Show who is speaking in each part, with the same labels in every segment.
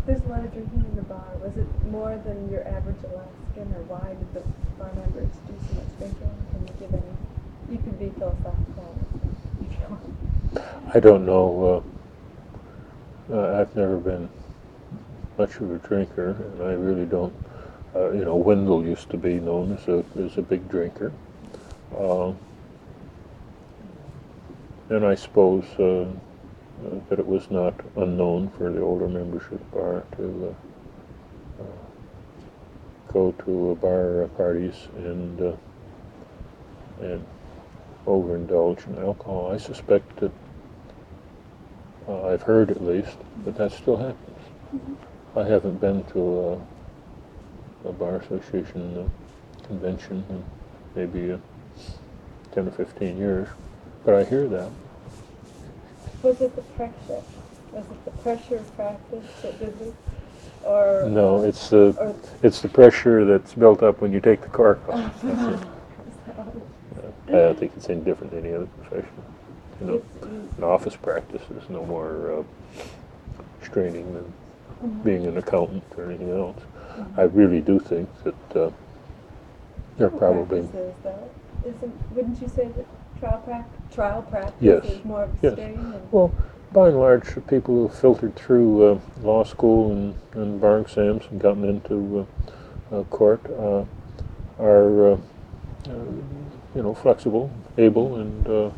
Speaker 1: There's a lot of drinking in the bar. Was it more than your average Alaskan, or why did the bar members do so much drinking? Can you give any? You could be philosophical if you want.
Speaker 2: I don't know. I've never been much of a drinker, and I really don't. Wendell used to be known as a big drinker, and I suppose that it was not unknown for the older members of the bar to go to bar parties and overindulge in alcohol. I suspect that I've heard at least that still happens. I haven't been to a bar association convention in maybe 10 or 15 years, but I hear that.
Speaker 1: Was it the pressure? Was it the pressure of practice that did this? Or
Speaker 2: no, it's the pressure that's built up when you take the cork off. That's it. I think it's any different than any other profession. In office practice, there's no more straining than being an accountant or anything else. I really do think that they're probably.
Speaker 1: Wouldn't you say that trial practice
Speaker 2: Yes.
Speaker 1: is more of a
Speaker 2: Yes.
Speaker 1: strain?
Speaker 2: Well, by and large, people who have filtered through law school and bar exams and gotten into court are flexible, able, and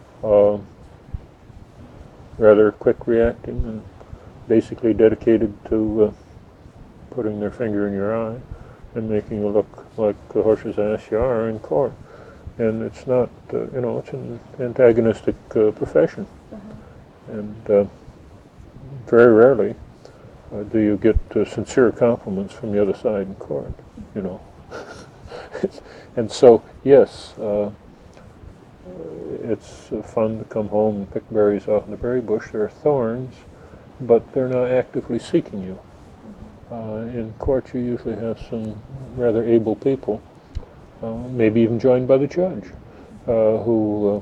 Speaker 2: rather quick reacting, and basically dedicated to putting their finger in your eye and making you look like the horse's ass you are in court. And it's not, it's an antagonistic profession. And very rarely do you get sincere compliments from the other side in court, And so, yes, it's fun to come home and pick berries off in the berry bush. There are thorns, but they're not actively seeking you. In court, you usually have some rather able people, maybe even joined by the judge, who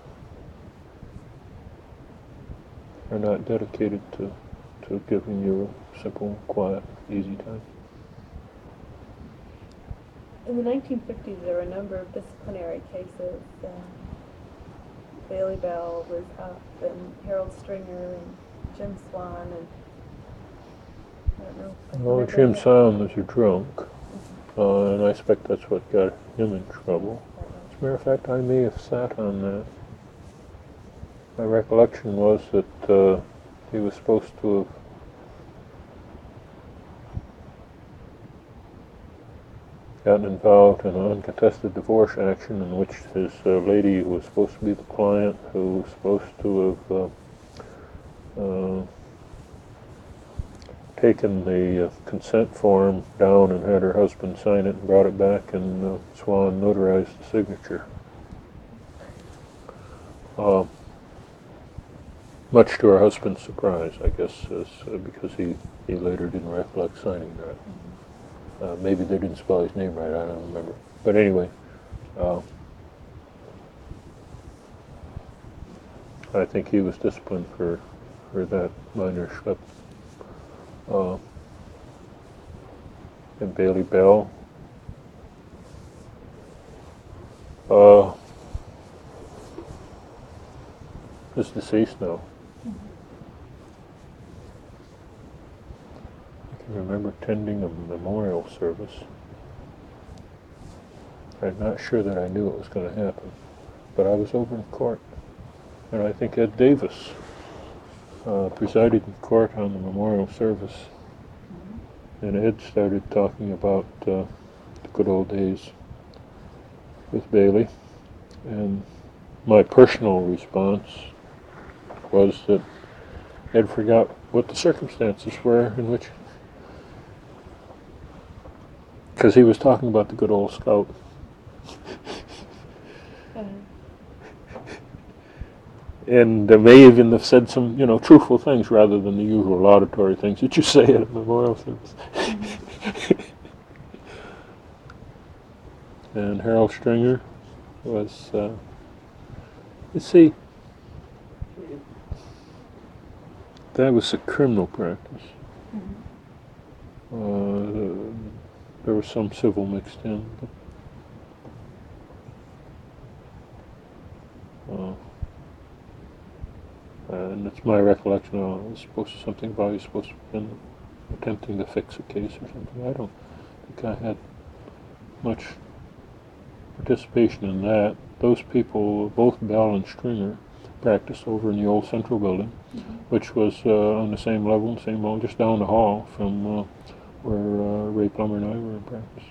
Speaker 2: are not dedicated to giving you a simple, quiet, easy time.
Speaker 1: In the 1950s, there were a number of disciplinary cases. Bailey Bell was up, and Harold Stringer, and Jim Swan, and I don't know.
Speaker 2: Well, Jim Swan was a drunk, and I expect that's what got him in trouble. As a matter of fact, I may have sat on that. My recollection was that he was supposed to have gotten involved in an uncontested divorce action in which his lady who was supposed to be the client, who was supposed to have taken the consent form down and had her husband sign it and brought it back, and Swan notarized the signature. Much to her husband's surprise, I guess, because he later didn't recollect signing that. Maybe they didn't spell his name right, I don't remember. But anyway, I think he was disciplined for that minor slip. And Bailey Bell, is deceased now. I can remember attending a memorial service. I'm not sure that I knew it was going to happen, but I was over in court, and I think Ed Davis presided in court on the memorial service, and Ed started talking about the good old days with Bailey, and my personal response was that Ed forgot what the circumstances were in which, because he was talking about the good old scout. And may even have said some, truthful things rather than the usual laudatory things that you say at a memorial service. And Harold Stringer was, you see, that was a criminal practice. There was some civil mixed in. And it's my recollection, it was supposed to something about he's supposed to have been attempting to fix a case or something. I don't think I had much participation in that. Those people, both Bell and Stringer, practiced over in the old Central Building, which was on the same level, just down the hall from where Ray Plummer and I were in practice.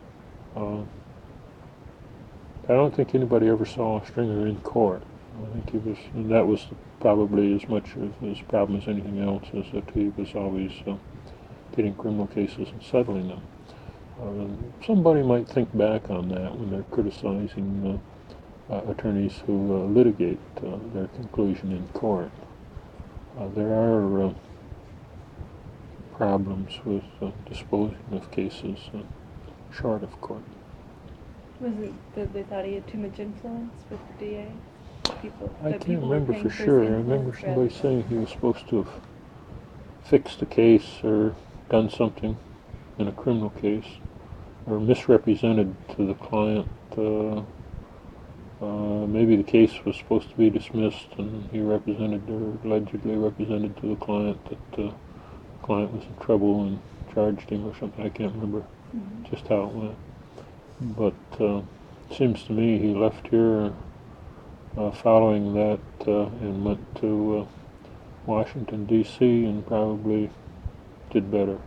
Speaker 2: I don't think anybody ever saw Stringer in court. I think he was, and that was probably as much of his problem as anything else, is that he was always getting criminal cases and settling them. Somebody might think back on that when they're criticizing attorneys who litigate their conclusion in court. There are problems with disposing of cases short of court.
Speaker 1: Was it that they thought he had too much influence with the DA?
Speaker 2: I can't remember for sure. I remember somebody saying he was supposed to have fixed a case or done something in a criminal case, or misrepresented to the client. Maybe the case was supposed to be dismissed, and he represented, or allegedly represented to the client, that the client was in trouble and charged him or something. I can't remember just how it went. But it seems to me he left here following that and went to Washington, D.C. and probably did better.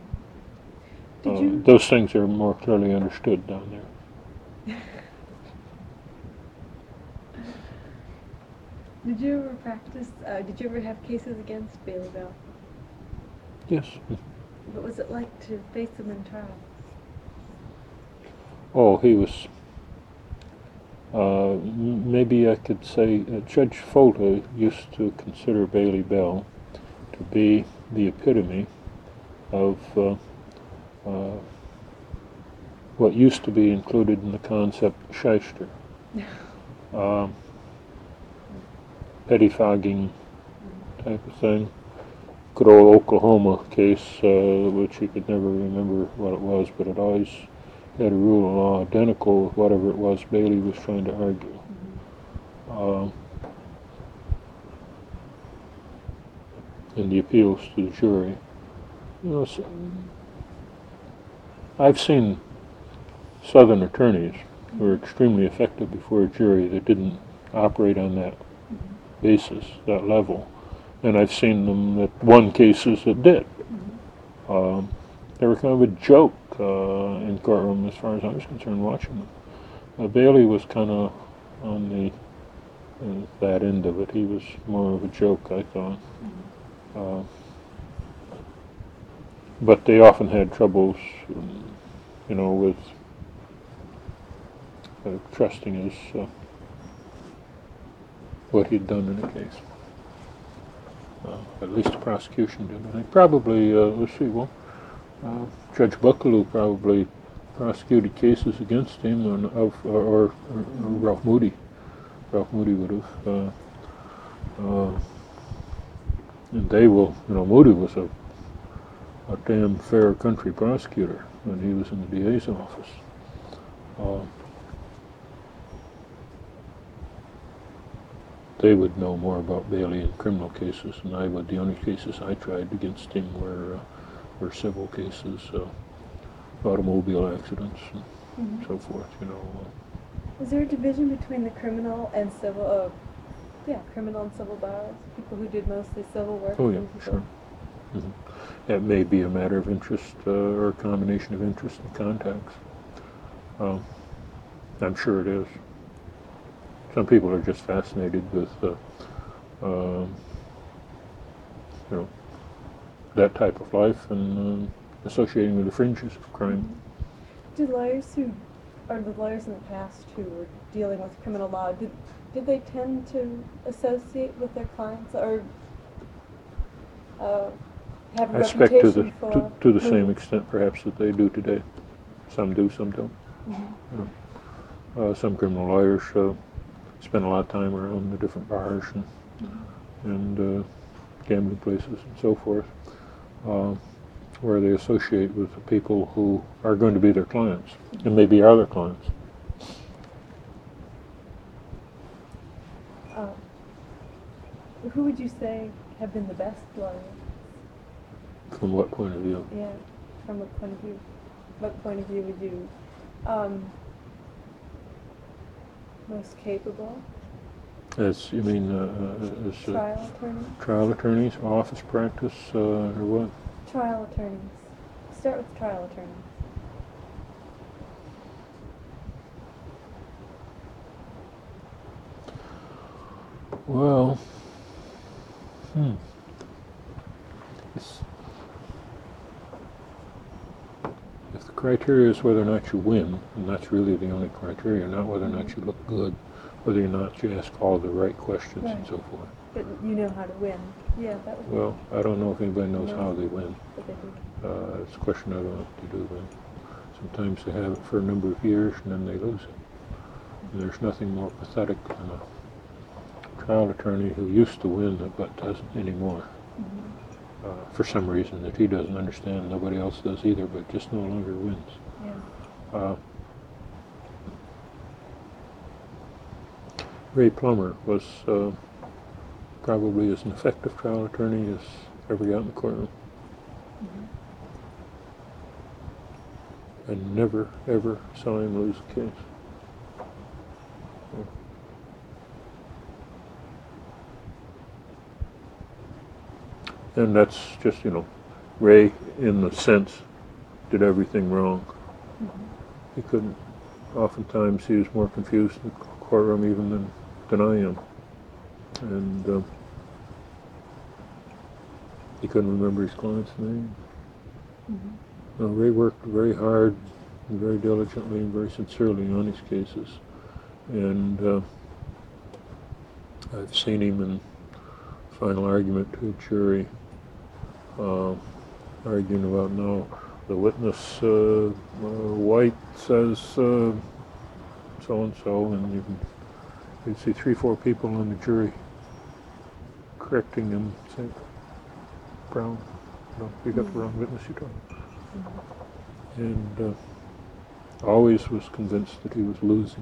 Speaker 2: Those things are more clearly understood down there.
Speaker 1: Did you ever practice, did you ever have cases against Bailey Bell?
Speaker 2: Yes.
Speaker 1: What was it like to face him in trial?
Speaker 2: Oh, he was, maybe I could say, Judge Folta used to consider Bailey Bell to be the epitome of what used to be included in the concept shyster. Pettifogging type of thing. Good old Oklahoma case, which you could never remember what it was, but it always had a rule of law identical with whatever it was Bailey was trying to argue. In the appeals to the jury. You know, I've seen Southern attorneys who were extremely effective before a jury that didn't operate on that basis, that level. And I've seen them that won cases that did. They were kind of a joke in courtroom as far as I was concerned watching them. Bailey was kind of on the that end of it. He was more of a joke, I thought. But they often had troubles, you know, with trusting his what he'd done in a case. At least the prosecution did. I think probably, let's see, well, Judge Buckaloo probably prosecuted cases against him, or Ralph Moody. Ralph Moody would have. And they will, you know, Moody was a damn fair country prosecutor when he was in the DA's office. They would know more about Bailey in criminal cases than I would. The only cases I tried against him were civil cases, automobile accidents, and so forth. You know.
Speaker 1: Is there a division between the criminal and civil? Criminal and civil bars. People who did mostly civil work.
Speaker 2: Oh yeah, sure. It may be a matter of interest or a combination of interest and contacts. I'm sure it is. Some people are just fascinated with, you know, that type of life and associating with the fringes of crime.
Speaker 1: Do lawyers the lawyers in the past who were dealing with criminal law, did they tend to associate with their clients or have a
Speaker 2: I expect
Speaker 1: reputation
Speaker 2: to the same extent, perhaps, that they do today. Some do, some don't. You know, some criminal lawyers spend a lot of time around the different bars and gambling places and so forth. where they associate with the people who are going to be their clients and maybe are their clients.
Speaker 1: Who would you say have been the best lawyers?
Speaker 2: From what point of view?
Speaker 1: Yeah, from what point of view? What point of view would you most capable?
Speaker 2: As you mean, as
Speaker 1: Trial attorneys?
Speaker 2: trial attorneys, office practice, or what?
Speaker 1: Trial attorneys. Start with trial attorneys.
Speaker 2: Well, if the criteria is whether or not you win, and that's really the only criteria, not whether or not you look good, whether or not you ask all the right questions and
Speaker 1: Right.
Speaker 2: so forth.
Speaker 1: But you know how to win. Yeah, that would
Speaker 2: Well, I don't know if anybody knows
Speaker 1: No.
Speaker 2: how they win.
Speaker 1: be what they do.
Speaker 2: It's a question I don't know what to do with. Sometimes they have it for a number of years and then they lose it. And there's nothing more pathetic than a trial attorney who used to win but doesn't anymore. For some reason that he doesn't understand, nobody else does either, but just no longer wins.
Speaker 1: Yeah.
Speaker 2: Ray Plummer was probably as an effective trial attorney as ever got in the courtroom. I never, ever saw him lose a case. And that's just, Ray, in the sense, did everything wrong. He couldn't, oftentimes he was more confused in the courtroom even than I am. And he couldn't remember his client's name. No, Ray worked very hard, and very diligently, and very sincerely on his cases. And I've seen him in final argument to a jury, arguing about now the witness White says so-and-so, and you'd see 3-4 people on the jury correcting him, saying, Brown, you got the wrong witness you're talking about. And always was convinced that he was losing.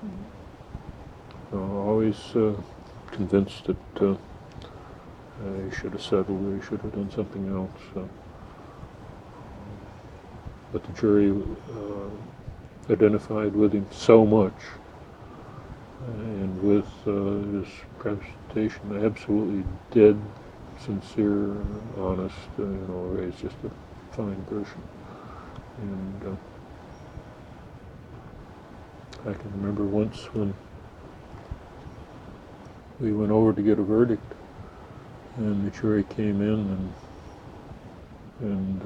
Speaker 2: Always convinced that he should have settled or he should have done something else. But the jury identified with him so much, and with his presentation, absolutely dead, sincere, honest. Ray's just a fine person. And I can remember once when we went over to get a verdict, and the jury came in, and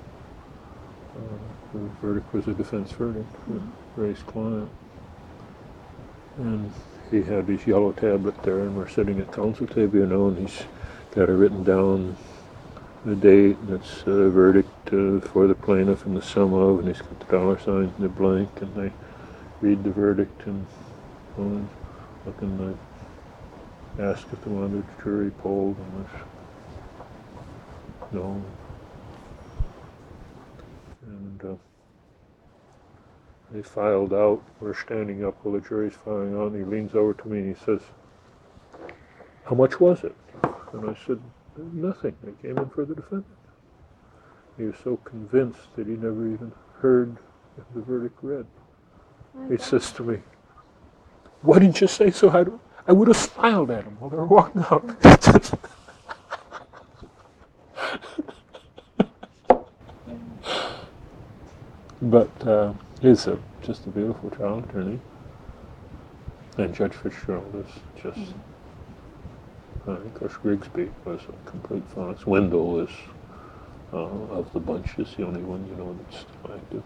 Speaker 2: the verdict was a defense verdict for Ray's client. And he had his yellow tablet there, and we're sitting at counsel table, and he's got it written down, the date, and it's a verdict for the plaintiff and the sum of, and he's got the dollar signs and the blank, and they read the verdict, and looking, I asked if they wanted the jury polled, and no. And they filed out. We're standing up while the jury's filing out, and he leans over to me and he says, "How much was it?" And I said, "Nothing. I came in for the defendant." He was so convinced that he never even heard the verdict read. He says to me, "Why didn't you say so? I would have smiled at him while they were walking out." But he's just a beautiful trial attorney. And Judge Fitzgerald is just, of course, Grigsby was a complete fox. Wendell is, of the bunch, is the only one, that's still active.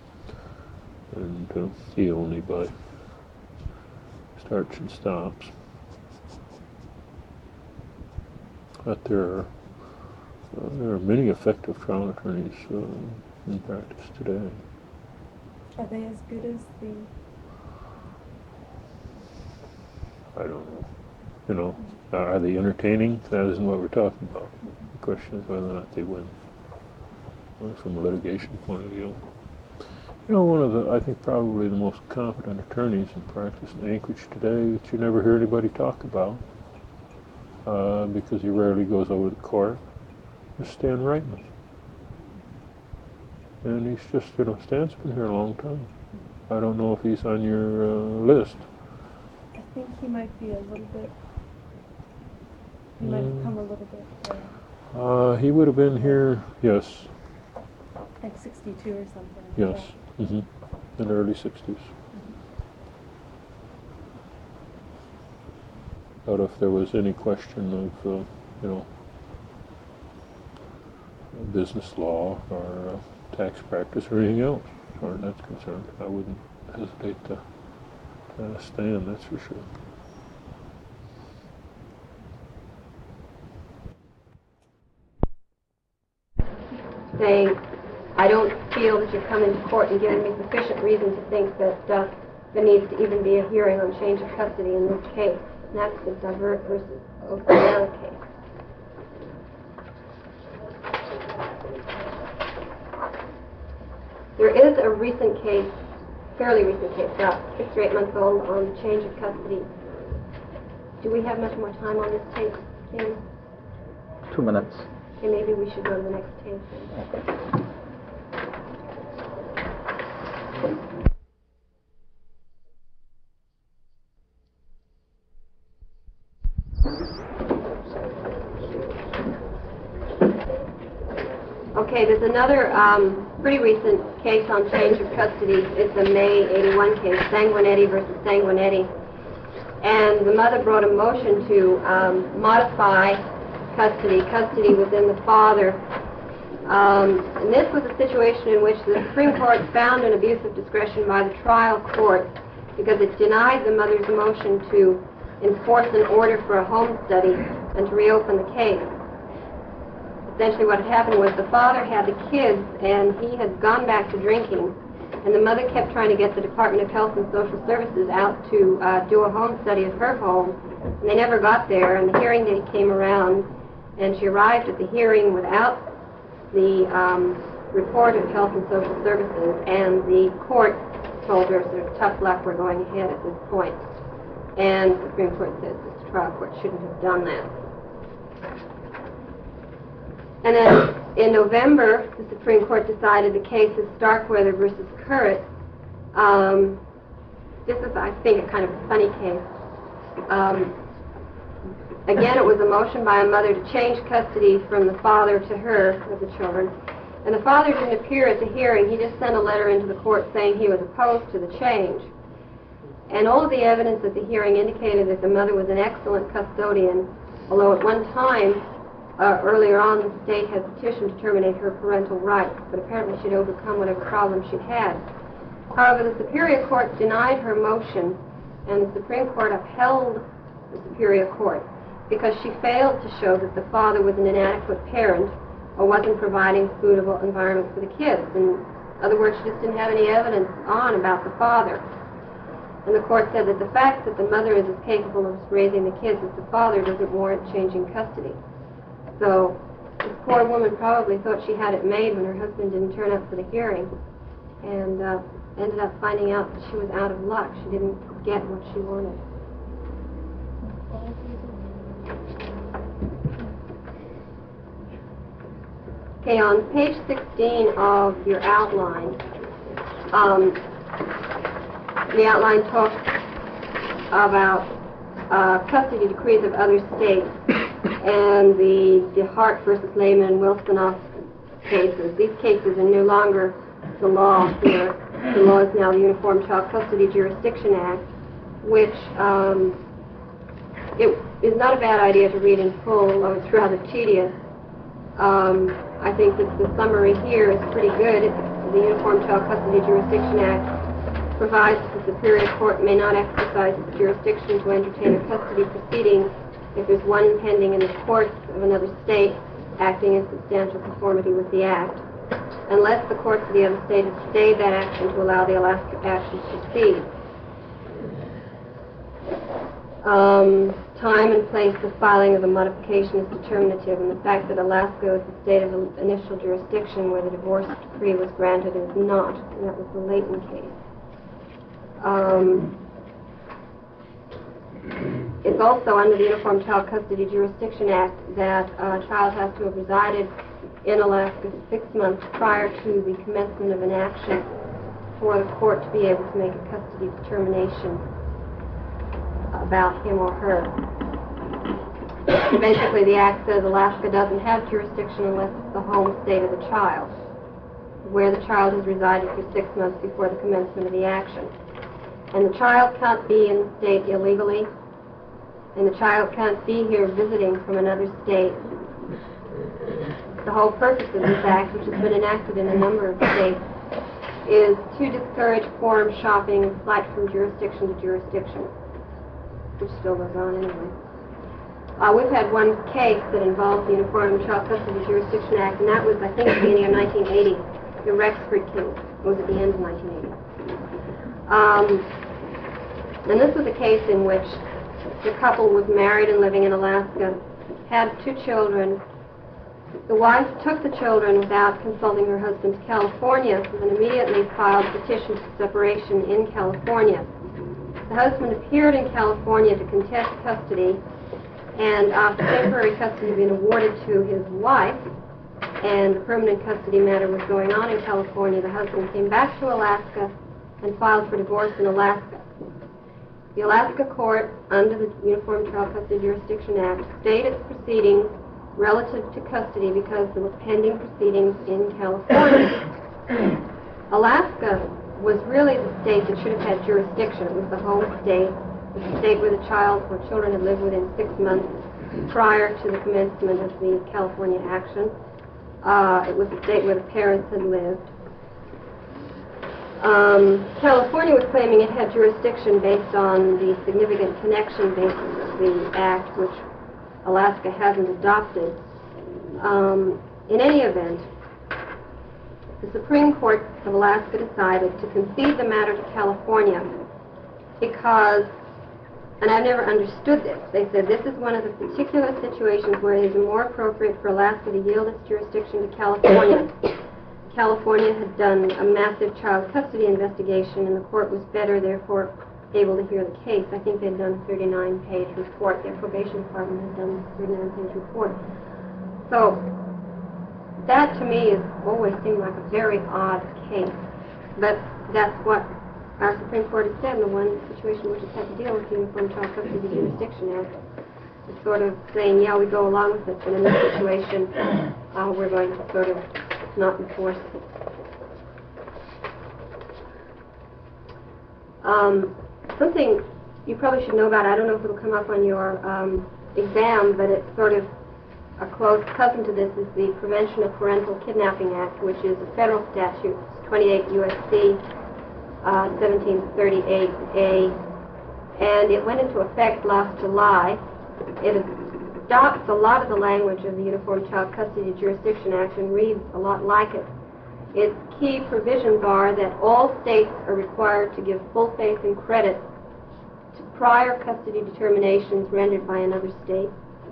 Speaker 2: And he only by starts and stops. But there are many effective trial attorneys in practice today.
Speaker 1: Are they as good as the...
Speaker 2: I don't know. Are they entertaining? That isn't what we're talking about. The question is whether or not they win. from a litigation point of view. You know, one of the, I think probably the most competent attorneys in practice in Anchorage today that you never hear anybody talk about, because he rarely goes over to court, is Stan Reitman. And he's just, you know, Stan's been here a long time. I don't know if he's on your list.
Speaker 1: I think he might be a little bit, he might have come a little bit,
Speaker 2: He would have been here, yes,
Speaker 1: like 62 or something.
Speaker 2: yes, in the early 60s. But if there was any question of, you know, business law or tax practice or anything else, as far as that's concerned, I wouldn't hesitate to stand, that's for sure.
Speaker 3: Saying, I don't feel that you've come into court and given me sufficient reason to think that there needs to even be a hearing on change of custody in this case. And that's the Divert versus O'Farrell case. There is a recent case, fairly recent case, about 6 or 8 months old, on change of custody. Do we have much more time on this case, Kim?
Speaker 4: 2 minutes.
Speaker 3: Okay, maybe we should go to the next case. Okay, there's another pretty recent case on change of custody. It's a May 81 case, Sanguinetti versus Sanguinetti. And the mother brought a motion to modify custody. Custody within the father. And this was a situation in which the Supreme Court found an abuse of discretion by the trial court because it denied the mother's motion to enforce an order for a home study and to reopen the case. Essentially what had happened was the father had the kids and he had gone back to drinking, and the mother kept trying to get the Department of Health and Social Services out to do a home study of her home, and they never got there, and the hearing date came around, and she arrived at the hearing without the report of Health and Social Services, and the court told her, sort of, tough luck, we're going ahead at this point. And the Supreme Court says this trial court shouldn't have done that. And then in November, the Supreme Court decided the case of Starkweather versus Currit. This is, I think, a kind of a funny case. Again, it was a motion by a mother to change custody from the father to her of the children. And the father didn't appear at the hearing. He just sent a letter into the court saying he was opposed to the change. And all of the evidence at the hearing indicated that the mother was an excellent custodian, although at one time, earlier on, the state had petitioned to terminate her parental rights, but apparently she'd overcome whatever problems she'd had. However, the Superior Court denied her motion, and the Supreme Court upheld the Superior Court because she failed to show that the father was an inadequate parent or wasn't providing suitable environment for the kids. In other words, she just didn't have any evidence on about the father. And the court said that the fact that the mother is as capable of raising the kids as the father doesn't warrant changing custody. So this poor woman probably thought she had it made when her husband didn't turn up for the hearing, and ended up finding out that she was out of luck. She didn't get what she wanted. Okay, on page 16 of your outline, the outline talks about custody decrees of other states and the DeHart versus Lehman and Wilsonoff cases. These cases are no longer the law here. The law is now the Uniform Child Custody Jurisdiction Act, which it is not a bad idea to read in full, although it's rather tedious. I think that the summary here is pretty good. The Uniform Child Custody Jurisdiction Act provides that the Superior Court may not exercise its jurisdiction to entertain a custody proceeding if there's one pending in the courts of another state acting in substantial conformity with the Act, unless the courts of the other state have stayed that action to allow the Alaska action to proceed. time and place of filing of the modification is determinative, and the fact that Alaska is the state of initial jurisdiction where the divorce decree was granted is not, and that was the Layton case. It's also under the Uniform Child Custody Jurisdiction Act that a child has to have resided in Alaska 6 months prior to the commencement of an action for the court to be able to make a custody determination about him or her. Basically, the Act says Alaska doesn't have jurisdiction unless it's the home state of the child, where the child has resided for 6 months before the commencement of the action. And the child can't be in the state illegally, and the child can't be here visiting from another state. The whole purpose of this Act, which has been enacted in a number of states, is to discourage forum shopping and flight from jurisdiction to jurisdiction, which still goes on anyway. We've had one case that involved the Uniform Child Custody Jurisdiction Act, and that was, I think, at the beginning of 1980, the Rexford case. It was at the end of 1980. And this was a case in which the couple was married and living in Alaska, had 2 children. The wife took the children without consulting her husband to California and immediately filed a petition for separation in California. The husband appeared in California to contest custody, and after temporary custody had been awarded to his wife and the permanent custody matter was going on in California, the husband came back to Alaska and filed for divorce in Alaska. The Alaska court, under the Uniform Child Custody Jurisdiction Act, stayed its proceedings relative to custody because there were pending proceedings in California. Alaska was really the state that should have had jurisdiction. It was the home state. It was the state where the child or children had lived within 6 months prior to the commencement of the California action. It was the state where the parents had lived. California was claiming it had jurisdiction based on the significant connection basis of the act, which Alaska hasn't adopted. In any event, the Supreme Court of Alaska decided to concede the matter to California because, and I've never understood this, they said this is one of the particular situations where it is more appropriate for Alaska to yield its jurisdiction to California. California had done a massive child custody investigation, and the court was better, therefore, able to hear the case. I think they'd done a 39-page report. Their probation department had done a 39-page report. So that, to me, has always seemed like a very odd case. But that's what our Supreme Court has said in the one situation which has had to deal with the Uniform Child Custody Jurisdiction Act. It's sort of saying, yeah, we go along with it, but in this situation, we're going to sort of not enforce it. Something you probably should know about, I don't know if it'll come up on your exam, but it's sort of a close cousin to this, is the Prevention of Parental Kidnapping Act, which is a federal statute, 28 U.S.C. 1738A, and it went into effect last July. It adopts a lot of the language of the Uniform Child Custody Jurisdiction Act and reads a lot like it. Its key provisions are that all states are required to give full faith and credit to prior custody determinations rendered by another state,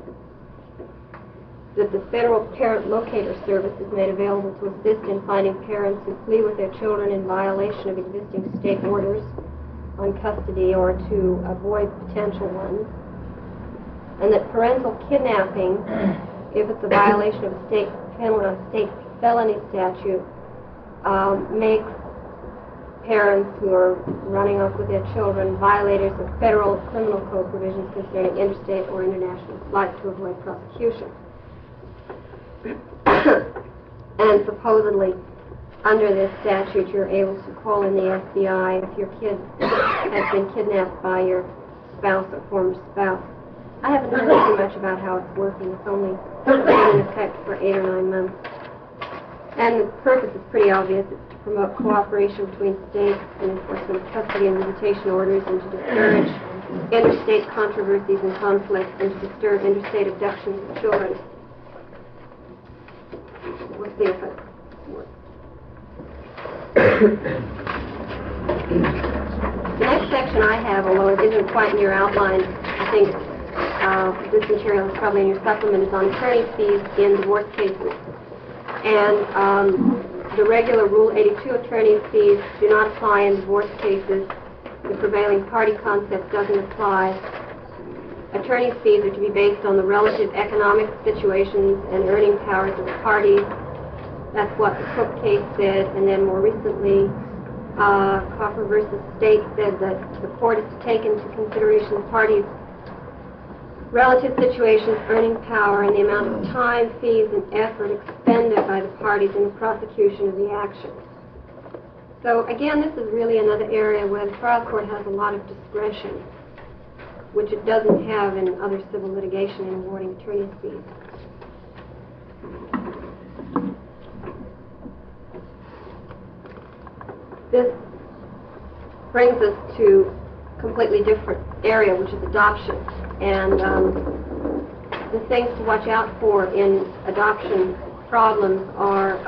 Speaker 3: that the Federal Parent Locator Service is made available to assist in finding parents who flee with their children in violation of existing state orders on custody or to avoid potential ones, and that parental kidnapping, if it's a violation of a state felony statute, makes parents who are running off with their children violators of federal criminal code provisions concerning interstate or international flight to avoid prosecution. And supposedly, under this statute, you're able to call in the FBI if your kid has been kidnapped by your spouse or former spouse. I haven't heard too much about how it's working. It's only been in effect for 8 or 9 months. And the purpose is pretty obvious. It's to promote cooperation between states in enforcement of custody and visitation orders, and to discourage interstate controversies and conflicts, and to disturb interstate abductions of children. We'll see if it works. The next section I have, although it isn't quite in your outline, I think this material is probably in your supplement, is on attorney's fees in divorce cases. And the regular Rule 82 attorney's fees do not apply in divorce cases. The prevailing party concept doesn't apply. Attorney's fees are to be based on the relative economic situations and earning powers of the parties. That's what the Cook case said, and then more recently, Coffer versus State said that the court is to take into consideration the parties' relative situations, earning power, and the amount of time, fees, and effort expended by the parties in the prosecution of the action. So again, this is really another area where the trial court has a lot of discretion, which it doesn't have in other civil litigation in awarding attorney's fees. This brings us to a completely different area, which is adoption. And the things to watch out for in adoption problems are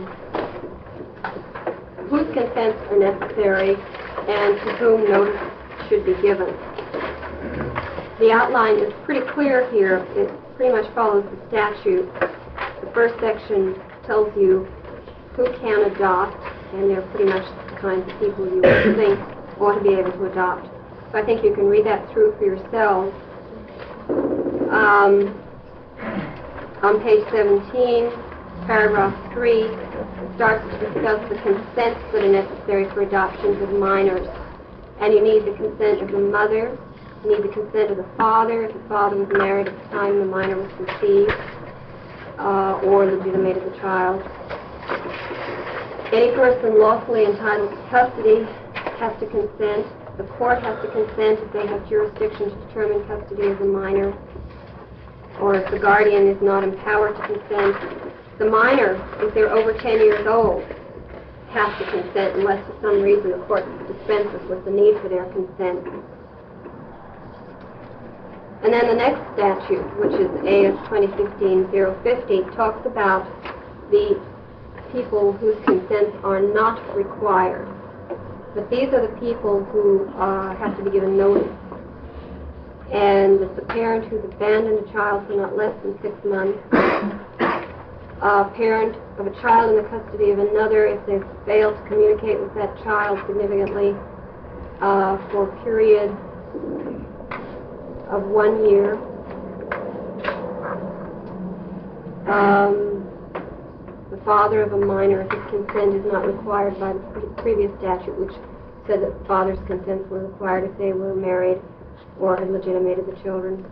Speaker 3: whose consents are necessary and to whom notice should be given. The outline is pretty clear here. It pretty much follows the statute. The first section tells you who can adopt, and they're pretty much the kinds of people you would think ought to be able to adopt. So I think you can read that through for yourselves. On page 17, paragraph 3, starts to discuss the consents that are necessary for adoptions of minors. And you need the consent of the mother, you need the consent of the father, if the father was married at the time the minor was conceived, or legitimated the child. Any person lawfully entitled to custody has to consent. The court has to consent if they have jurisdiction to determine custody of the minor, or if the guardian is not empowered to consent. The minor, if they're over 10 years old, has to consent unless for some reason the court dispenses with the need for their consent. And then the next statute, which is AS 2015-050, talks about the people whose consents are not required. But these are the people who have to be given notice. And it's the parent who's abandoned a child for not less than 6 months, a parent of a child in the custody of another if they've failed to communicate with that child significantly for a period of 1 year. The father of a minor, if his consent is not required by the previous statute, which said that the father's consents were required if they were married or had legitimated the children.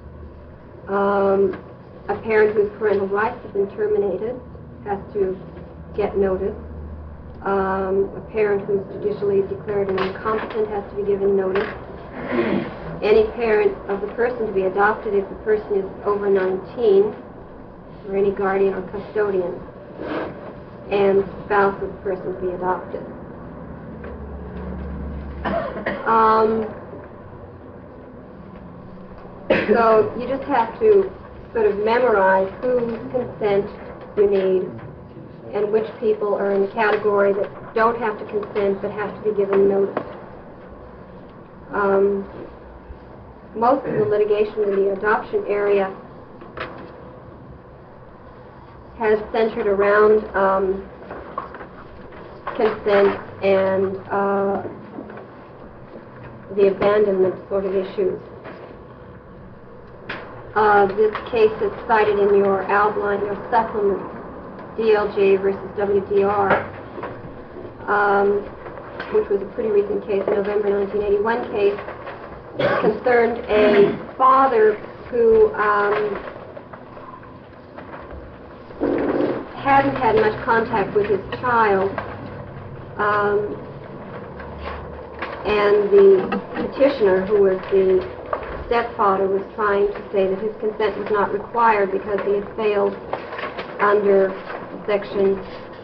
Speaker 3: A parent whose parental rights have been terminated has to get notice. A parent who's judicially declared incompetent has to be given notice. Any parent of the person to be adopted if the person is over 19, or any guardian or custodian, and spouse of the person to be adopted. So you just have to sort of memorize whose consent you need and which people are in the category that don't have to consent but have to be given notice. Most of the litigation in the adoption area has centered around consent and the abandonment sort of issues. This case is cited in your outline, your supplement, DLJ versus WDR, which was a pretty recent case, a November 1981 case, concerned a father who hadn't had much contact with his child, and the petitioner, who was the stepfather, was trying to say that his consent was not required because he had failed under Section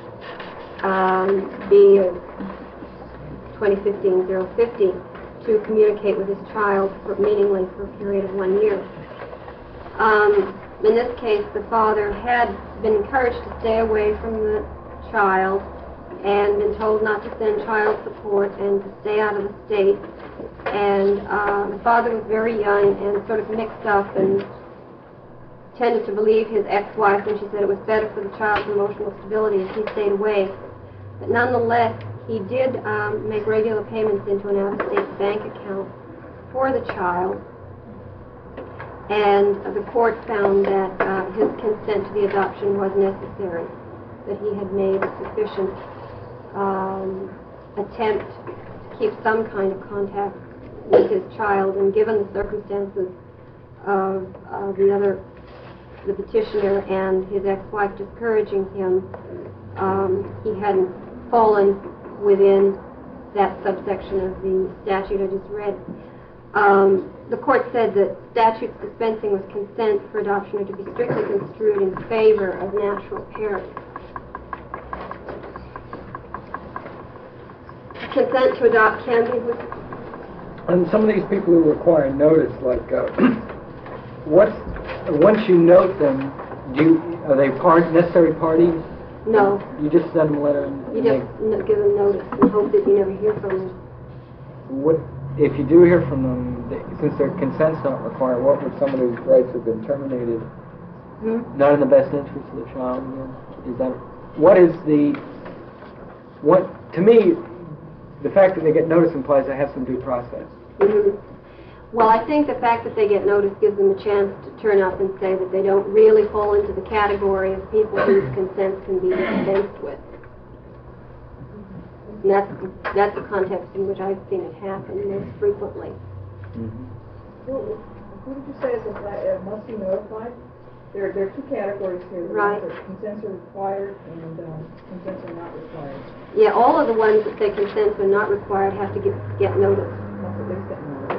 Speaker 3: B of 2015-050 to communicate with his child meaningfully for a period of 1 year. In this case, the father had been encouraged to stay away from the child and been told not to send child support and to stay out of the state. And the father was very young and sort of mixed up and tended to believe his ex-wife when she said it was better for the child's emotional stability if he stayed away. But nonetheless, he did make regular payments into an out-of-state bank account for the child. And the court found that his consent to the adoption was necessary, that he had made a sufficient attempt to keep some kind of contact with his child, and given the circumstances of the petitioner and his ex-wife discouraging him, he hadn't fallen within that subsection of the statute I just read. The court said that statutes dispensing with consent for adoption are to be strictly construed in favor of natural parents. Consent to adopt can be with...
Speaker 5: And some of these people who require notice, like, once you note them, are they necessary parties?
Speaker 3: No.
Speaker 5: You just send them a letter and
Speaker 3: You just give them notice and hope that you never hear from them.
Speaker 5: What if you do hear from them? Since their consent's not required, what would some of those rights have been terminated? Not in the best interest of the child. Is that to me? The fact that they get notice implies they have some due process.
Speaker 3: Well, I think the fact that they get notice gives them a chance to turn up and say that they don't really fall into the category of people whose consents can be dispensed with. And that's the context in which I've seen it happen most frequently.
Speaker 6: Who did you say must be notified? There are two categories here.
Speaker 3: Right.
Speaker 6: Consents are required and consents are not required.
Speaker 3: Yeah, all of the ones that say consents are not required have to get notice.
Speaker 6: Must at least get notice.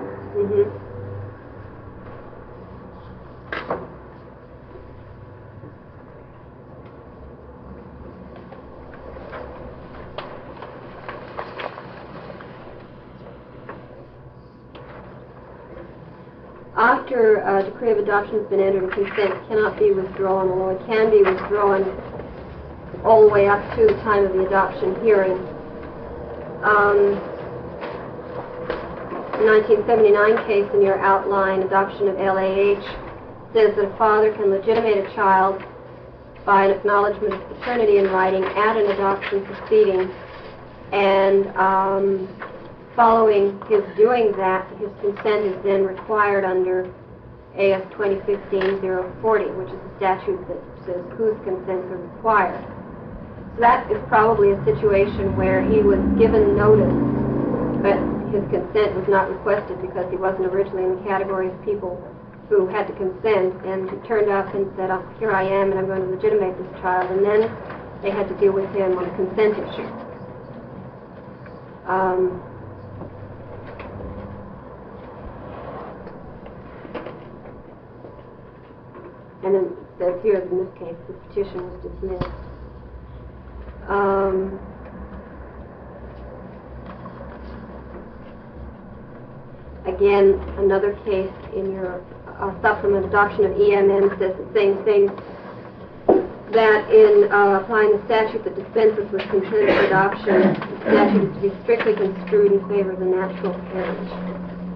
Speaker 3: After a decree of adoption has been entered, consent cannot be withdrawn, although it can be withdrawn all the way up to the time of the adoption hearing. The 1979 case in your outline, adoption of LAH, says that a father can legitimate a child by an acknowledgement of paternity in writing at an adoption proceeding, and following his doing that, his consent is then required under AS 2015-040, which is a statute that says whose consents are required. So that is probably a situation where he was given notice, but his consent was not requested because he wasn't originally in the category of people who had to consent, and he turned up and said, oh, here I am, and I'm going to legitimate this child, and then they had to deal with him on a consent issue. And then it says here, in this case, the petition was dismissed. Again, another case in your supplement, adoption of EMM, says the same thing, that in applying the statute that dispenses with consent to adoption, the statute is to be strictly construed in favor of the natural parent.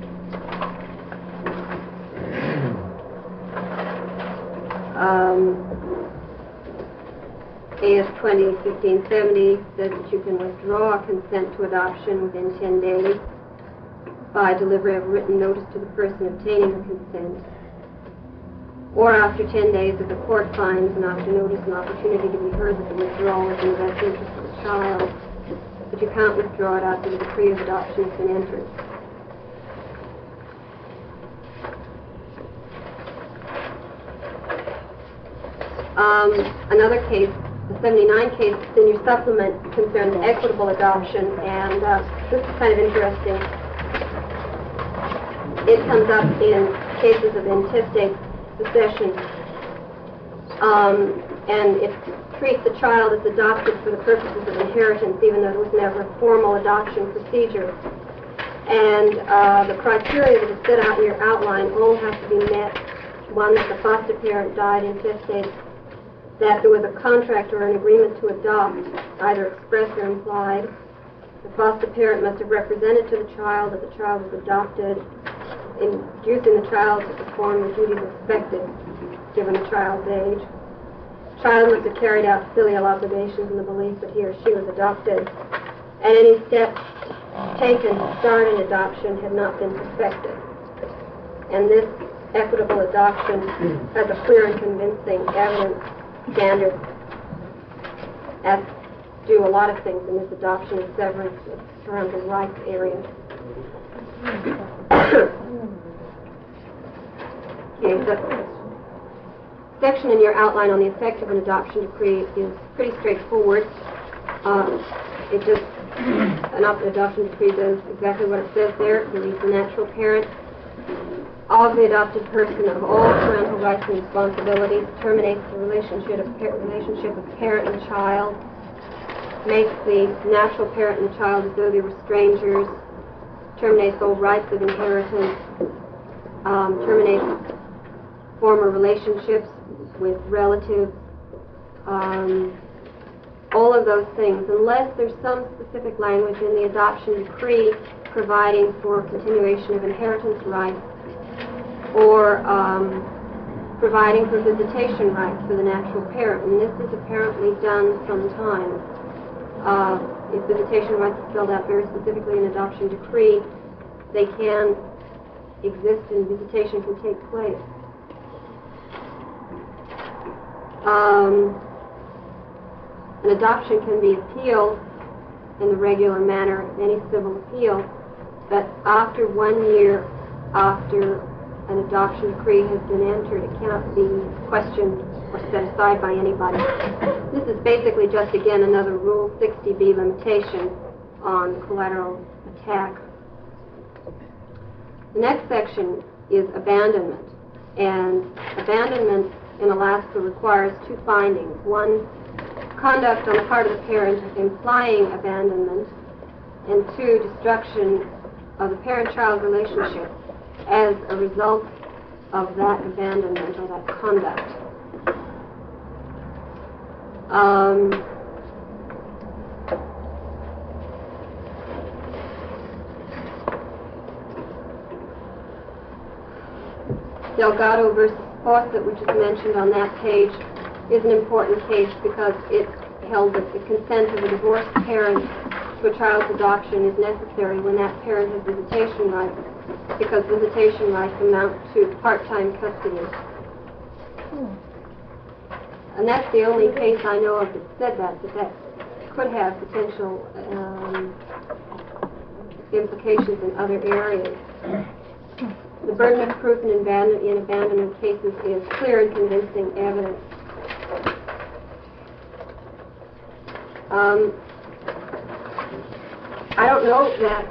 Speaker 3: AS 2015-70 says that you can withdraw consent to adoption within 10 days by delivery of written notice to the person obtaining the consent, or after 10 days if the court finds and after notice an opportunity to be heard that the withdrawal is in the best interest of the child, but you can't withdraw it after the decree of adoption has been entered. Another case, the 79 case in your supplement, concerns equitable adoption, and this is kind of interesting. It comes up in cases of intestate succession, and it treats the child as adopted for the purposes of inheritance, even though there was never a formal adoption procedure. And the criteria that is set out in your outline all have to be met. One, that the foster parent died intestate, that there was a contract or an agreement to adopt, either express or implied. The foster parent must have represented to the child that the child was adopted, inducing the child to perform the duties expected given the child's age. The child must have carried out filial obligations in the belief that he or she was adopted, and any steps taken to start an adoption had not been perfected. And this equitable adoption has a clear and convincing evidence standard, as do a lot of things in this adoption and severance of parental rights area. Okay, the section in your outline on the effect of an adoption decree is pretty straightforward. It just, an adoption decree does exactly what it says there. It relieves the natural parent of the adopted person of all parental rights and responsibilities, terminates the relationship of parent and child, makes the natural parent and child as though they were strangers, terminates all rights of inheritance, terminates former relationships with relatives, all of those things, unless there's some specific language in the adoption decree providing for continuation of inheritance rights or providing for visitation rights for the natural parent. And this is apparently done sometimes. If visitation rights are spelled out very specifically in adoption decree, they can exist and visitation can take place. An adoption can be appealed in the regular manner, any civil appeal, but after 1 year after an adoption decree has been entered, it cannot be questioned or set aside by anybody. This is basically just, again, another Rule 60B limitation on collateral attack. The next section is abandonment, and abandonment in Alaska requires two findings. One, conduct on the part of the parent implying abandonment, and two, destruction of the parent-child relationship as a result of that abandonment or that conduct. Delgado versus Fawcett, which is mentioned on that page, is an important case because it held that the consent of a divorced parent to a child's adoption is necessary when that parent has visitation rights, because visitation rights amount to part-time custody. And that's the only case I know of that said that could have potential implications in other areas. The burden of proof in abandonment cases is clear and convincing evidence. I don't know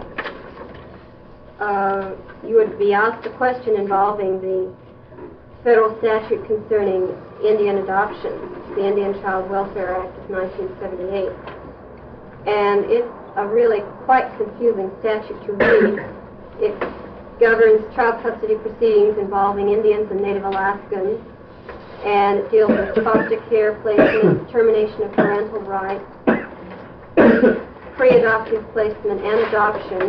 Speaker 3: that you would be asked a question involving the federal statute concerning Indian adoption, the Indian Child Welfare Act of 1978. And it's a really quite confusing statute to read. It governs child custody proceedings involving Indians and Native Alaskans, and it deals with foster care, placement, termination of parental rights, pre-adoptive placement and adoption.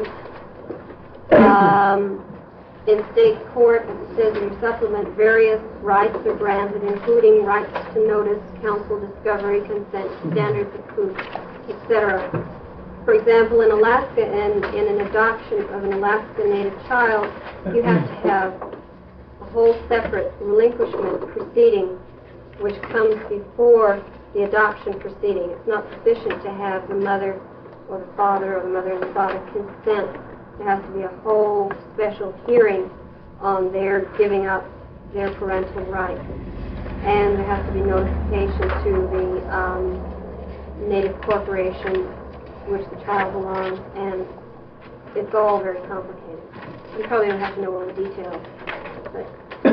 Speaker 3: In state court, as it says in your supplement, various rights are granted, including rights to notice, counsel, discovery, consent, standards of proof, etc. For example, in Alaska, and in an adoption of an Alaska Native child, you have to have a whole separate relinquishment proceeding which comes before the adoption proceeding. It's not sufficient to have the mother or the father or the mother and the father consent. There has to be a whole special hearing on their giving up their parental rights. And there has to be notification to the Native corporation to which the child belongs, and it's all very complicated. You probably don't have to know all the details, but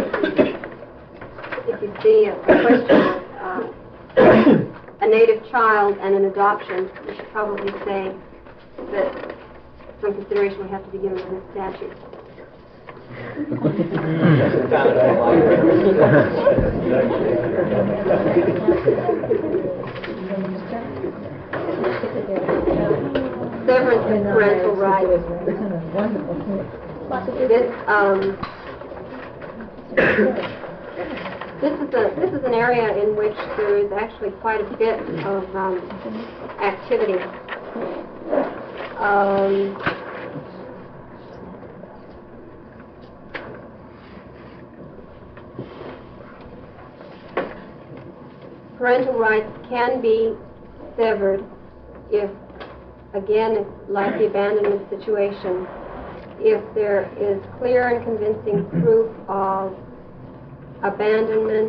Speaker 3: if you see a question of a Native child and an adoption, you should probably say that some consideration would have to be given to this statute. Severance of parental rights. This is an area in which there is actually quite a bit of activity. Parental rights can be severed if, again, like the abandonment situation, if there is clear and convincing proof of abandonment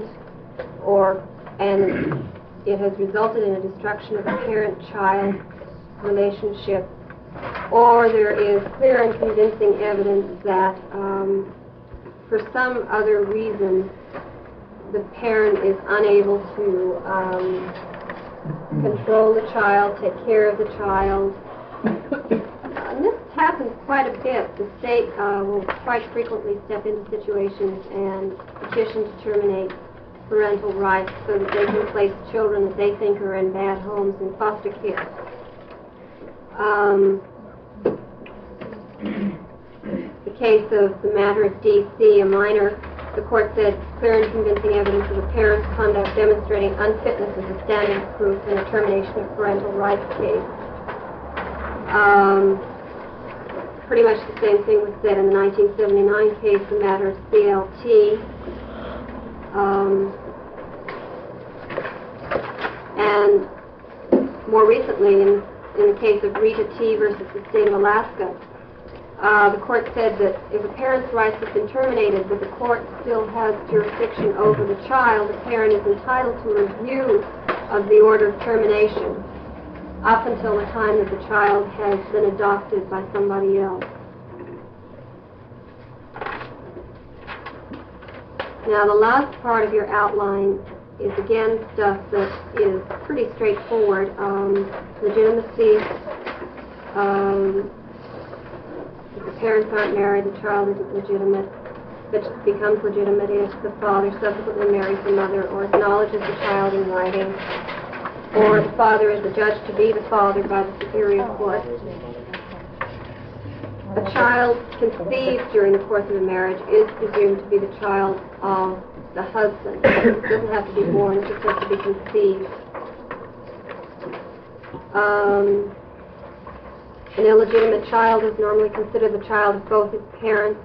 Speaker 3: and it has resulted in a destruction of a parent-child relationship, or there is clear and convincing evidence that for some other reason the parent is unable to control the child, take care of the child. And this happens quite a bit. The state will quite frequently step into situations and petition to terminate parental rights so that they can place children that they think are in bad homes in foster care. The case of the matter of D.C., a minor, the court said clear and convincing evidence of a parent's conduct demonstrating unfitness is a standing proof in a termination of parental rights case. Pretty much the same thing was said in the 1979 case, the matter of CLT. And more recently, in the case of Rita T. versus the state of Alaska, the court said that if a parent's rights have been terminated, but the court still has jurisdiction over the child, the parent is entitled to a review of the order of termination up until the time that the child has been adopted by somebody else. Now, the last part of your outline is, again, stuff that is pretty straightforward. Legitimacy. If the parents aren't married, the child isn't legitimate. It becomes legitimate if the father subsequently marries the mother or acknowledges the child in writing, or the father is adjudged to be the father by the Superior Court. A child conceived during the course of a marriage is presumed to be the child of the husband. It doesn't have to be born, it just has to be conceived. An illegitimate child is normally considered the child of both its parents.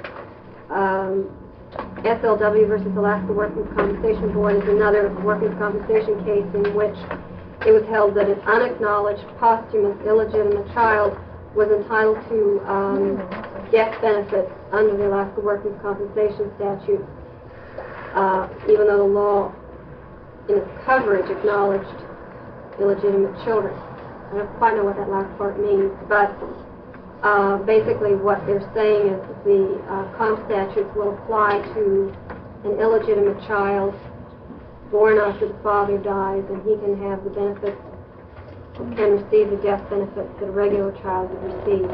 Speaker 3: SLW versus Alaska Workmen's Compensation Board is another workmen's compensation case in which it was held that an unacknowledged, posthumous, illegitimate child was entitled to death benefits under the Alaska Workmen's Compensation statute, even though the law in its coverage acknowledged illegitimate children. I don't quite know what that last part means, but basically what they're saying is that the comp statutes will apply to an illegitimate child born after the father dies, and he can have the benefits, can receive the death benefits that a regular child would receive.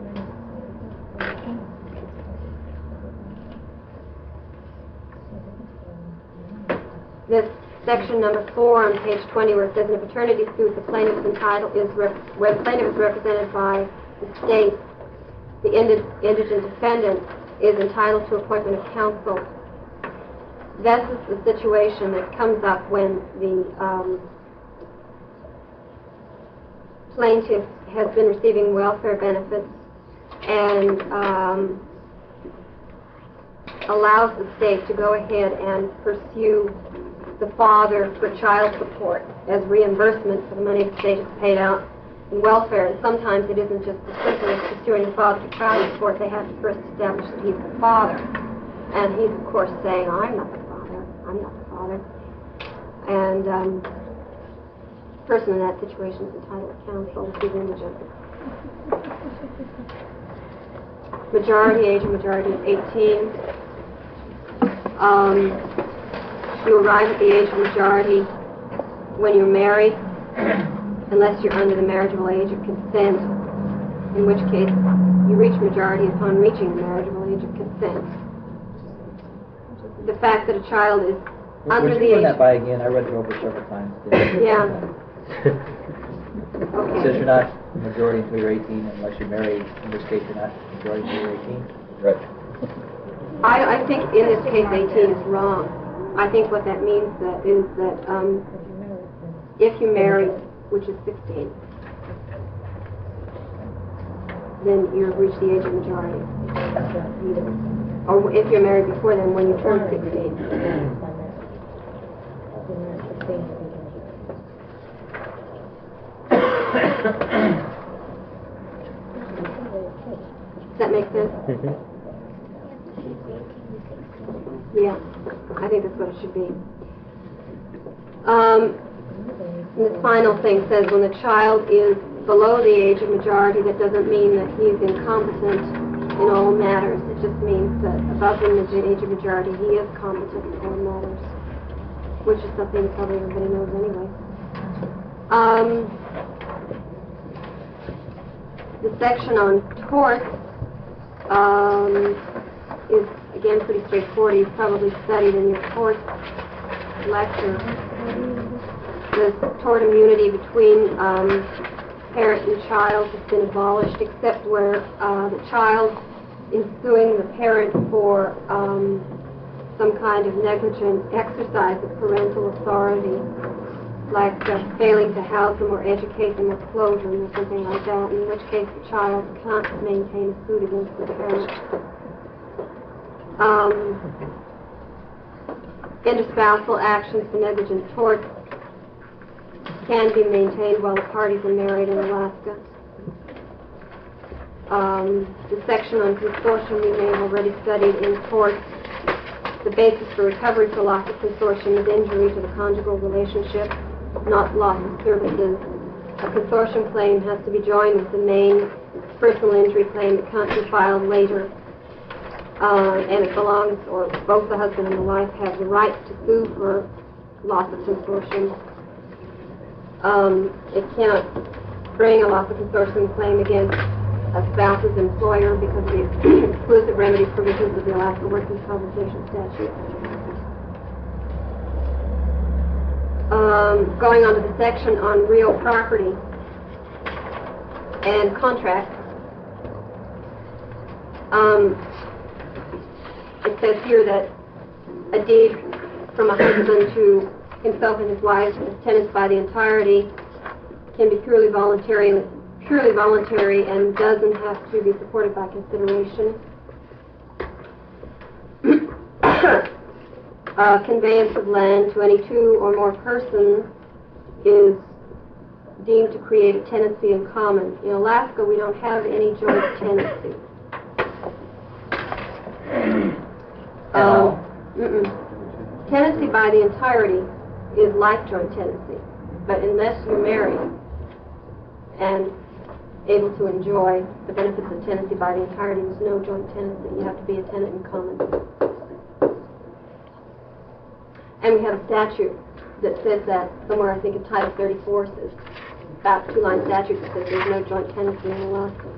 Speaker 3: This section number 4 on page 20, where it says in a paternity suit, the plaintiff is entitled where the plaintiff is represented by the state, the indigent defendant is entitled to appointment of counsel. This is the situation that comes up when the plaintiff has been receiving welfare benefits and allows the state to go ahead and pursue the father for child support as reimbursement for the money the state has paid out in welfare. And sometimes it isn't just as simple as pursuing the father for child support. They have to first establish that he's the father. And he's, of course, saying, I'm not the father. I'm not the father. And the person in that situation is entitled to counsel if he's indigent. Age of majority is 18. You arrive at the age of majority when you're married, unless you're under the marriageable age of consent, in which case you reach majority upon reaching the marriageable age of consent. the fact that a child is under
Speaker 4: Would
Speaker 3: the
Speaker 4: you run
Speaker 3: age.
Speaker 4: that by again? I read it over several times.
Speaker 3: Yeah.
Speaker 4: It
Speaker 3: Okay.
Speaker 4: says you're not majority until you're 18 unless you're married. In this case, you're not majority until you're 18.
Speaker 5: Right.
Speaker 3: I think in this case 18 is wrong. I think what that means is that if you marry, which is 16, then you've reached the age of majority. Or if you're married before then, when you turn 16. Does that make sense? Yeah, I think that's what it should be. And this final thing says when the child is below the age of majority, that doesn't mean that he's incompetent in all matters. It just means that above the age of majority, he is competent in all matters, which is something that probably everybody knows anyway. The section on torts is, again, pretty straightforward. You've probably studied in your tort lecture. The tort immunity between parent and child has been abolished, except where the child is suing the parent for some kind of negligent exercise of parental authority, like failing to house them or educate them or clothe them or something like that, in which case the child can't maintain a suit against the parent. Interspousal actions for negligent torts can be maintained while the parties are married in Alaska. The section on consortium we may have already studied in torts. The basis for recovery for loss of consortium is injury to the conjugal relationship, not loss of services. A consortium claim has to be joined with the main personal injury claim that can't be filed later. And it belongs, or both the husband and the wife have the right to sue for loss of consortium. It can't bring a loss of consortium claim against a spouse's employer because of the exclusive remedy provisions of the Alaska Workers' Compensation Statute. Going on to the section on real property and contracts. It says here that a deed from a husband to himself and his wife as tenants by the entirety can be purely voluntary and doesn't have to be supported by consideration. Conveyance of land to any two or more persons is deemed to create a tenancy in common. In Alaska, we don't have any joint tenancy. Tenancy by the entirety is like joint tenancy, but unless you're married and able to enjoy the benefits of tenancy by the entirety, there's no joint tenancy. You have to be a tenant in common. And we have a statute that says that somewhere, I think in Title 34, says about a two-line statute that says there's no joint tenancy in Alaska.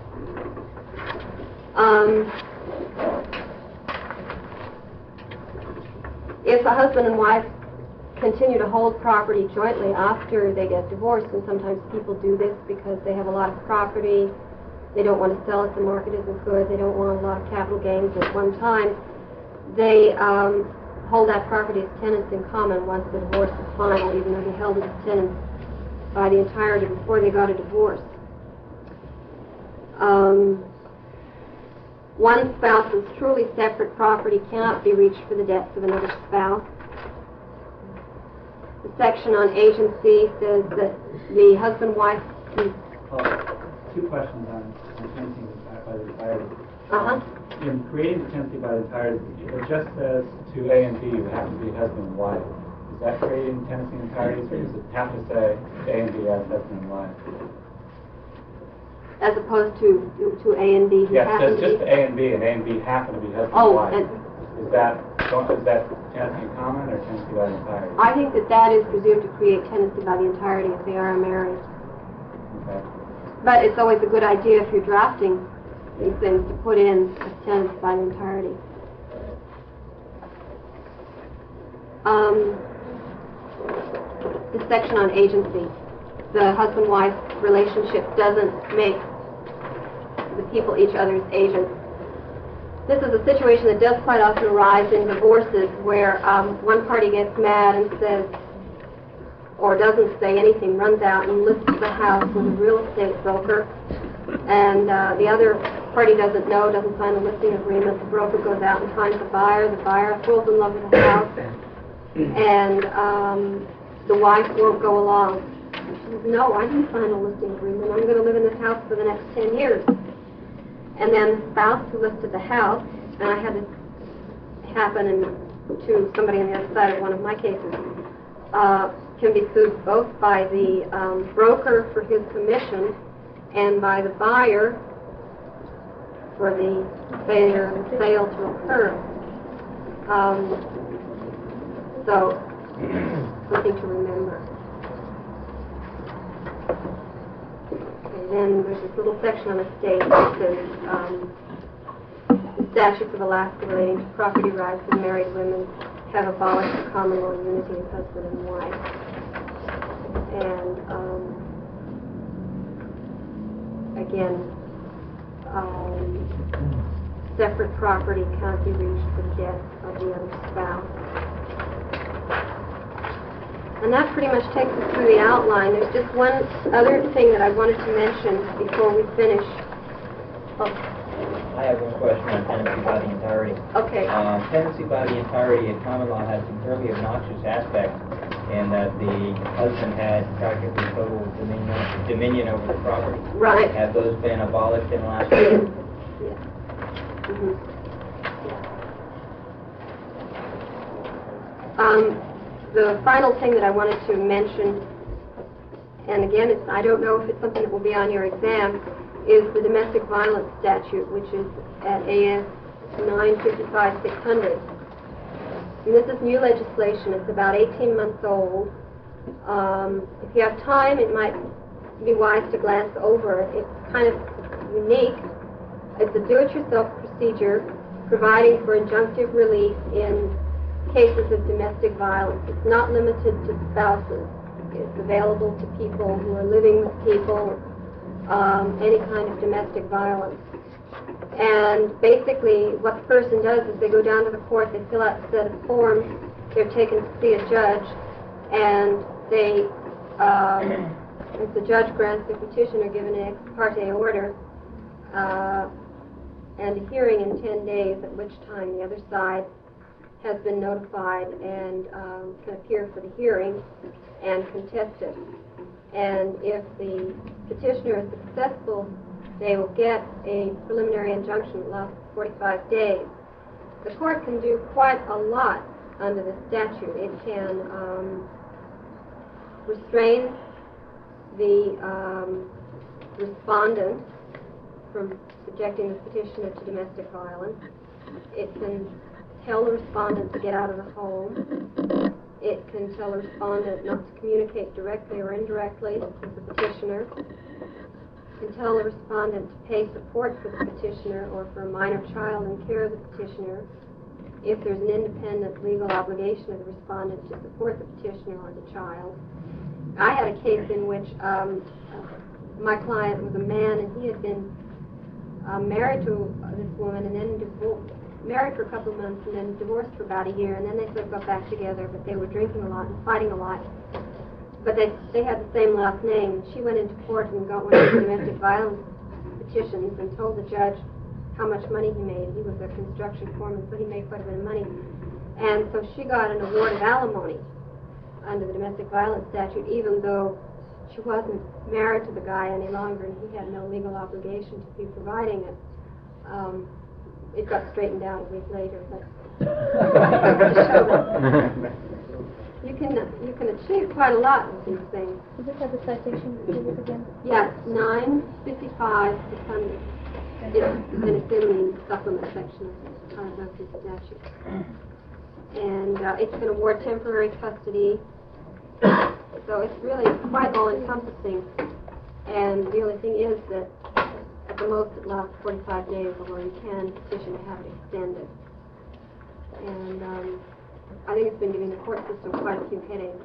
Speaker 3: If a husband and wife continue to hold property jointly after they get divorced, and sometimes people do this because they have a lot of property, they don't want to sell it, the market isn't good, they don't want a lot of capital gains at one time, they hold that property as tenants in common once the divorce is final, even though they held it as tenants by the entirety before they got a divorce. One spouse's truly separate property cannot be reached for the debts of another spouse. The section on agency says that the husband-wife can...
Speaker 7: Two questions on tenancy by the entirety.
Speaker 3: Uh-huh.
Speaker 7: In creating the tenancy by the entirety, it just says to A and B, you have to be husband and wife. Is that creating tenancy in entirety, or does it have to say A and B as husband and wife?
Speaker 3: As opposed to A and B who
Speaker 7: Yeah, it
Speaker 3: happen
Speaker 7: says
Speaker 3: to
Speaker 7: just
Speaker 3: be...
Speaker 7: A and B happen to be husband
Speaker 3: Oh,
Speaker 7: and wife.
Speaker 3: and
Speaker 7: Is that tenancy in common or tenancy by the entirety?
Speaker 3: I think that is presumed to create tenancy by the entirety if they are married.
Speaker 7: Okay.
Speaker 3: But it's always a good idea if you're drafting these things to put in as tenants by the entirety. the section on agency. The husband-wife relationship doesn't make the people each other's agents. This is a situation that does quite often arise in divorces where one party gets mad and says, or doesn't say anything, runs out and lists the house with a real estate broker, and the other party doesn't know, doesn't sign a listing agreement. The broker goes out and finds the buyer falls in love with the house, and the wife won't go along. She says, no, I didn't sign a listing agreement. I'm going to live in this house for the next 10 years. And then the spouse who listed the house, and I had this happen to somebody on the other side of one of my cases, can be sued both by the broker for his commission and by the buyer for the failure of the sale to occur. So, something to remember. And then there's this little section on estate that says the statutes of Alaska relating to property rights of married women have abolished the common law unity of husband and wife. And again, separate property cannot be reached for the death of the other spouse. And that pretty much takes us through the outline. There's just one other thing that I wanted to mention before we finish. Oh.
Speaker 4: I have one question on tenancy by the entirety.
Speaker 3: Okay.
Speaker 4: Tenancy by the entirety in common law has some fairly obnoxious aspects in that the husband had practically total dominion over the property.
Speaker 3: Right.
Speaker 4: Have those been abolished in the last year?
Speaker 3: Yes. Mm-hmm. The final thing that I wanted to mention, and again, I don't know if it's something that will be on your exam, is the domestic violence statute, which is at AS 955-600. And this is new legislation. It's about 18 months old. If you have time, it might be wise to glance over it. It's kind of unique. It's a do-it-yourself procedure providing for injunctive relief in cases of domestic violence. It's not limited to spouses. It's available to people who are living with people, any kind of domestic violence. And basically what the person does is they go down to the court, they fill out a set of forms, they're taken to see a judge, and they, if the judge grants the petitioner given an ex parte order, and a hearing in 10 days, at which time the other side has been notified and can appear for the hearing and contest it. And if the petitioner is successful, they will get a preliminary injunction that lasts 45 days. The court can do quite a lot under the statute. It can restrain the respondent from subjecting the petitioner to domestic violence. It can tell the respondent to get out of the home. It can tell the respondent not to communicate directly or indirectly with the petitioner. It can tell the respondent to pay support for the petitioner or for a minor child in care of the petitioner if there's an independent legal obligation of the respondent to support the petitioner or the child. I had a case in which my client was a man, and he had been married to this woman and then married for a couple of months and then divorced for about a year, and then they sort of got back together, but they were drinking a lot and fighting a lot. But they had the same last name. She went into court and got one of the domestic violence petitions and told the judge how much money he made. He was a construction foreman, so he made quite a bit of money. And so she got an award of alimony under the domestic violence statute, even though she wasn't married to the guy any longer and he had no legal obligation to be providing it. It got straightened out a week later, but to show that you can achieve quite a lot with these things.
Speaker 8: Does this have the citation again?
Speaker 3: Yes, 955-600. And it's in the supplement section of the statute. And it can award temporary custody. So it's really quite all-encompassing. And the only thing is that at the most it lasts 45 days, although you can petition to have it extended. And I think it's been giving the court system quite a few headaches.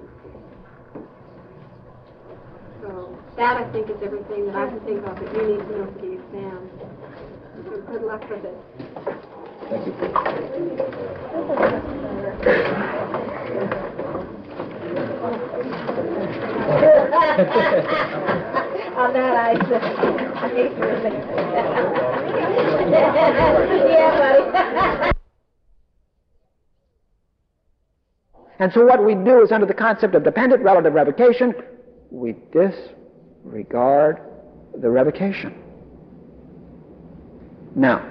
Speaker 3: So that, I think, is everything that I can think of that you need to know for the exam. So good luck with it.
Speaker 5: Thank you.
Speaker 8: On that I said, yeah, buddy.
Speaker 9: And so what we do is, under the concept of dependent relative revocation, we disregard the revocation. Now,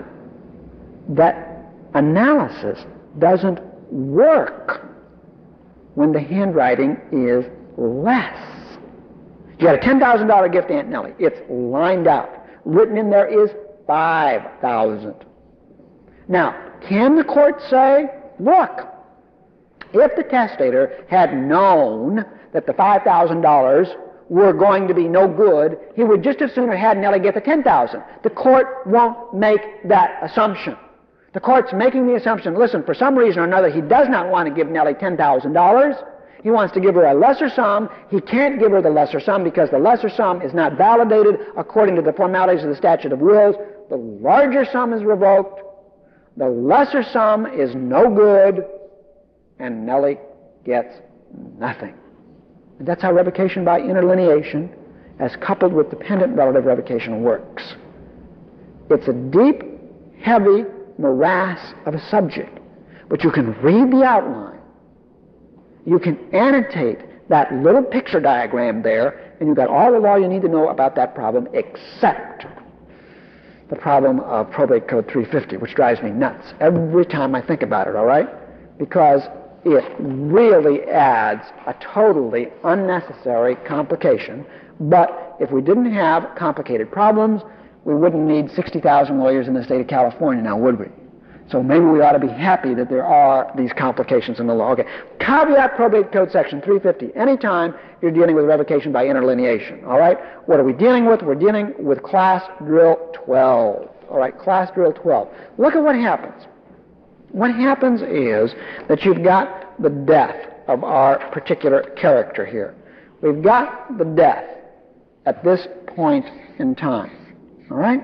Speaker 9: that analysis doesn't work when the handwriting is less. You got a $10,000 gift to Aunt Nellie. It's lined out. Written in there is $5,000. Now, can the court say, look, if the testator had known that the $5,000 were going to be no good, he would just as soon have had Nellie get the $10,000. The court won't make that assumption. The court's making the assumption, listen, for some reason or another, he does not want to give Nellie $10,000. He wants to give her a lesser sum. He can't give her the lesser sum because the lesser sum is not validated according to the formalities of the statute of wills. The larger sum is revoked. The lesser sum is no good. And Nellie gets nothing. And that's how revocation by interlineation, as coupled with dependent relative revocation, works. It's a deep, heavy morass of a subject, but you can read the outline. You can annotate that little picture diagram there, and you've got all the law you need to know about that problem, except the problem of Probate Code 350, which drives me nuts every time I think about it, all right? Because it really adds a totally unnecessary complication. But if we didn't have complicated problems, we wouldn't need 60,000 lawyers in the state of California now, would we? So maybe we ought to be happy that there are these complications in the law. Okay. Caveat Probate Code Section 350. Anytime you're dealing with revocation by interlineation, all right? What are we dealing with? We're dealing with Class Drill 12. All right, Class Drill 12. Look at what happens. What happens is that you've got the death of our particular character here. We've got the death at this point in time. All right?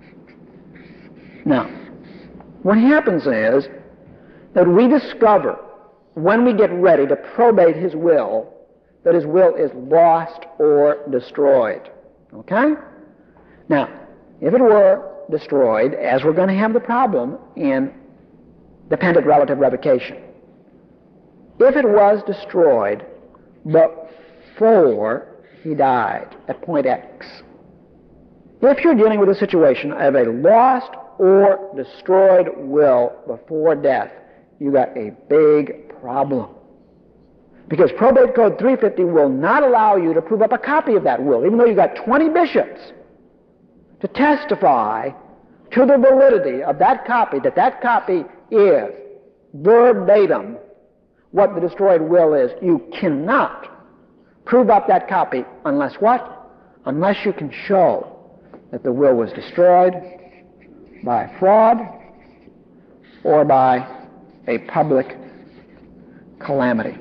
Speaker 9: Now, what happens is that we discover, when we get ready to probate his will, that his will is lost or destroyed. Okay? Now, if it were destroyed, as we're going to have the problem in dependent relative revocation, if it was destroyed before he died at point X, if you're dealing with a situation of a lost or destroyed will before death, you got a big problem. Because Probate Code 350 will not allow you to prove up a copy of that will, even though you've got 20 bishops to testify to the validity of that copy, that that copy is verbatim what the destroyed will is. You cannot prove up that copy unless what? Unless you can show that the will was destroyed by fraud or by a public calamity.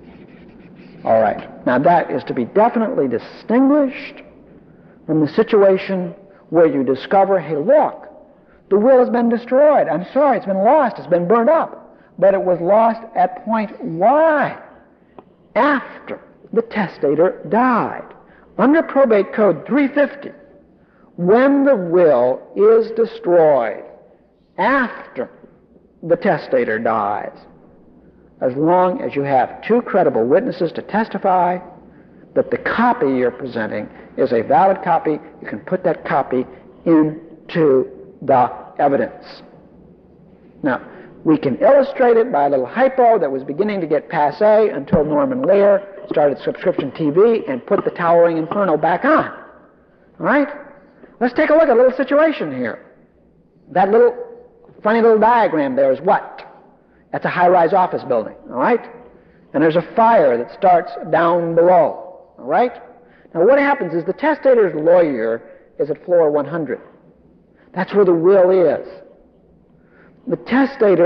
Speaker 9: All right. Now that is to be definitely distinguished from the situation where you discover, hey, look, the will has been destroyed. I'm sorry, it's been lost, it's been burned up. But it was lost at point Y, after the testator died. Under Probate Code 350, when the will is destroyed after the testator dies, as long as you have two credible witnesses to testify that the copy you're presenting is a valid copy, you can put that copy into the evidence. Now, we can illustrate it by a little hypo that was beginning to get passé until Norman Lear started subscription TV and put the Towering Inferno back on. All right? Let's take a look at a little situation here. That little funny little diagram there is what? That's a high-rise office building, all right? And there's a fire that starts down below, all right? Now what happens is the testator's lawyer is at floor 100. That's where the will is. The testator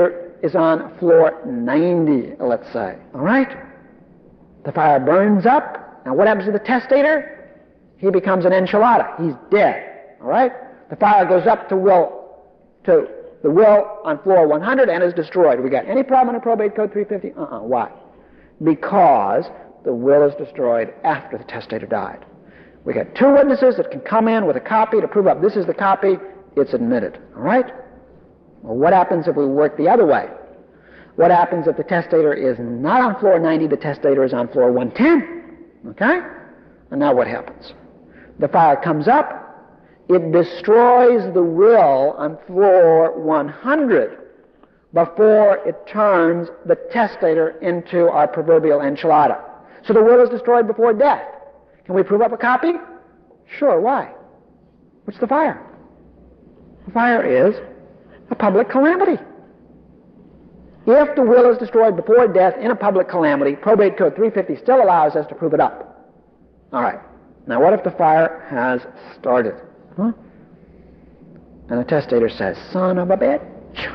Speaker 9: is on floor 90, let's say. All right? The fire burns up. Now what happens to the testator? He becomes an enchilada. He's dead. All right? The fire goes up to the will on floor 100 and is destroyed. We got any problem in Probate Code 350? Why? Because the will is destroyed after the testator died. We got two witnesses that can come in with a copy to prove up this is the copy. It's admitted. All right? Well, what happens if we work the other way? What happens if the testator is not on floor 90, the testator is on floor 110? Okay? And now what happens? The fire comes up. It destroys the will on floor 100 before it turns the testator into our proverbial enchilada. So the will is destroyed before death. Can we prove up a copy? Sure. Why? What's the fire? The fire is a public calamity. If the will is destroyed before death in a public calamity, Probate Code 350 still allows us to prove it up. All right. Now what if the fire has started? And the testator says, son of a bitch,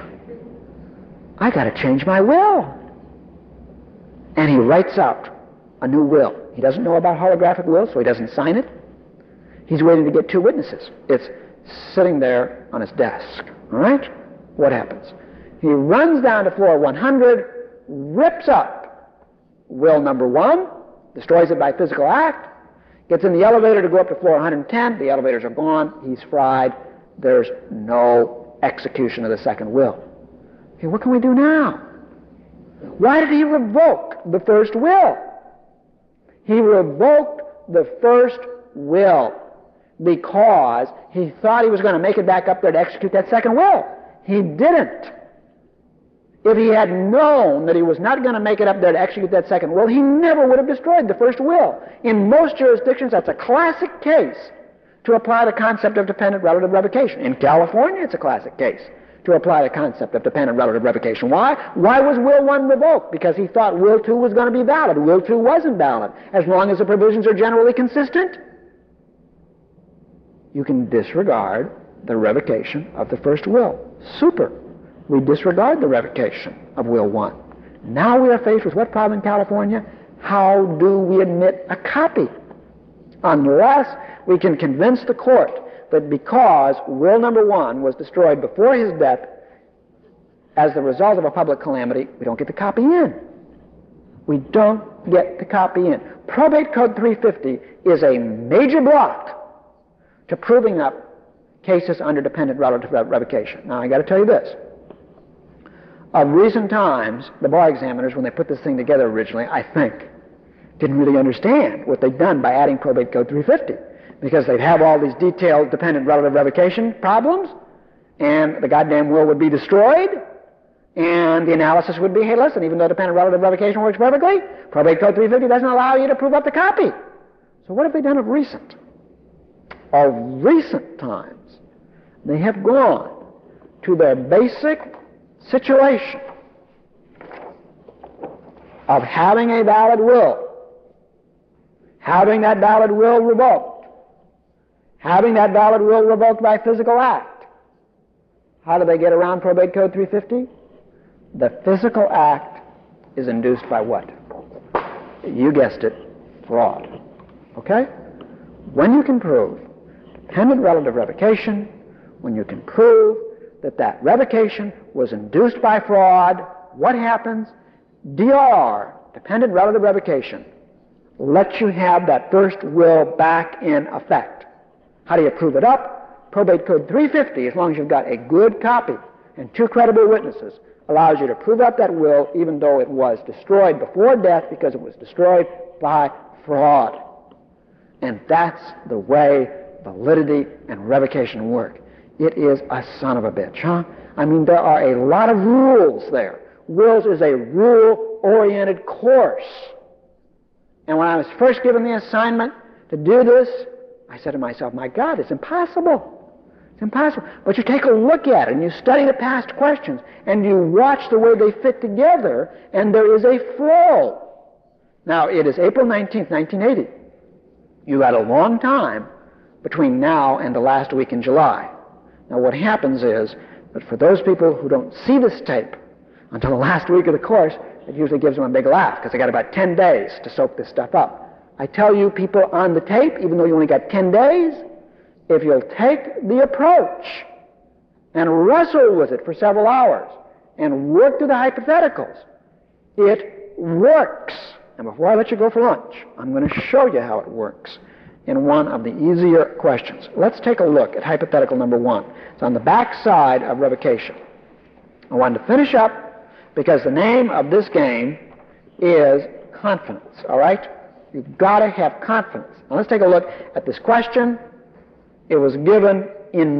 Speaker 9: I got to change my will. And he writes out a new will. He doesn't know about holographic wills, so he doesn't sign it. He's waiting to get two witnesses. It's sitting there on his desk. All right? What happens? He runs down to floor 100, rips up will number 1, destroys it by physical act, gets in the elevator to go up to floor 110. The elevators are gone. He's fried. There's no execution of the second will. Okay, what can we do now? Why did he revoke the first will? He revoked the first will because he thought he was going to make it back up there to execute that second will. He didn't. If he had known that he was not going to make it up there to execute that second will, he never would have destroyed the first will. In most jurisdictions, that's a classic case to apply the concept of dependent relative revocation. In California, it's a classic case to apply the concept of dependent relative revocation. Why? Why was Will 1 revoked? Because he thought Will 2 was going to be valid. Will 2 wasn't valid. As long as the provisions are generally consistent, you can disregard the revocation of the first will. Super. We disregard the revocation of Will 1. Now we are faced with what problem in California? How do we admit a copy? Unless we can convince the court that because Will number 1 was destroyed before his death as the result of a public calamity, we don't get the copy in. We don't get the copy in. Probate Code 350 is a major block to proving up cases under dependent relative revocation. Now, I got to tell you this. Of recent times, the bar examiners, when they put this thing together originally, I think, didn't really understand what they'd done by adding Probate Code 350, because they'd have all these detailed dependent relative revocation problems, and the goddamn will would be destroyed, and the analysis would be, hey, listen, even though dependent relative revocation works perfectly, Probate Code 350 doesn't allow you to prove up the copy. So what have they done of recent? Of recent times, they have gone to their basic situation of having a valid will, having that valid will revoked, having that valid will revoked by physical act. How do they get around Probate Code 350? The physical act is induced by what? You guessed it, fraud. Okay? When you can prove dependent relative revocation, when you can prove that that revocation was induced by fraud, what happens? DRR, dependent relative revocation, lets you have that first will back in effect. How do you prove it up? Probate Code 350, as long as you've got a good copy and two credible witnesses, allows you to prove up that will even though it was destroyed before death because it was destroyed by fraud. And that's the way validity and revocation work. It is a son of a bitch, huh? I mean, there are a lot of rules there. Wills is a rule-oriented course. And when I was first given the assignment to do this, I said to myself, my God, it's impossible. It's impossible. But you take a look at it, and you study the past questions, and you watch the way they fit together, and there is a flow. Now, it is April 19th, 1980. You had a long time between now and the last week in July. Now, what happens is that for those people who don't see this tape, Until the last week of the course, it usually gives them a big laugh because they got about 10 days to soak this stuff up. I tell you people on the tape, even though you only got 10 days, if you'll take the approach and wrestle with it for several hours and work through the hypotheticals, it works. And before I let you go for lunch, I'm going to show you how it works in one of the easier questions. Let's take a look at hypothetical number 1. It's on the back side of revocation. I wanted to finish up because the name of this game is confidence, all right? You've got to have confidence. Now let's take a look at this question. It was given in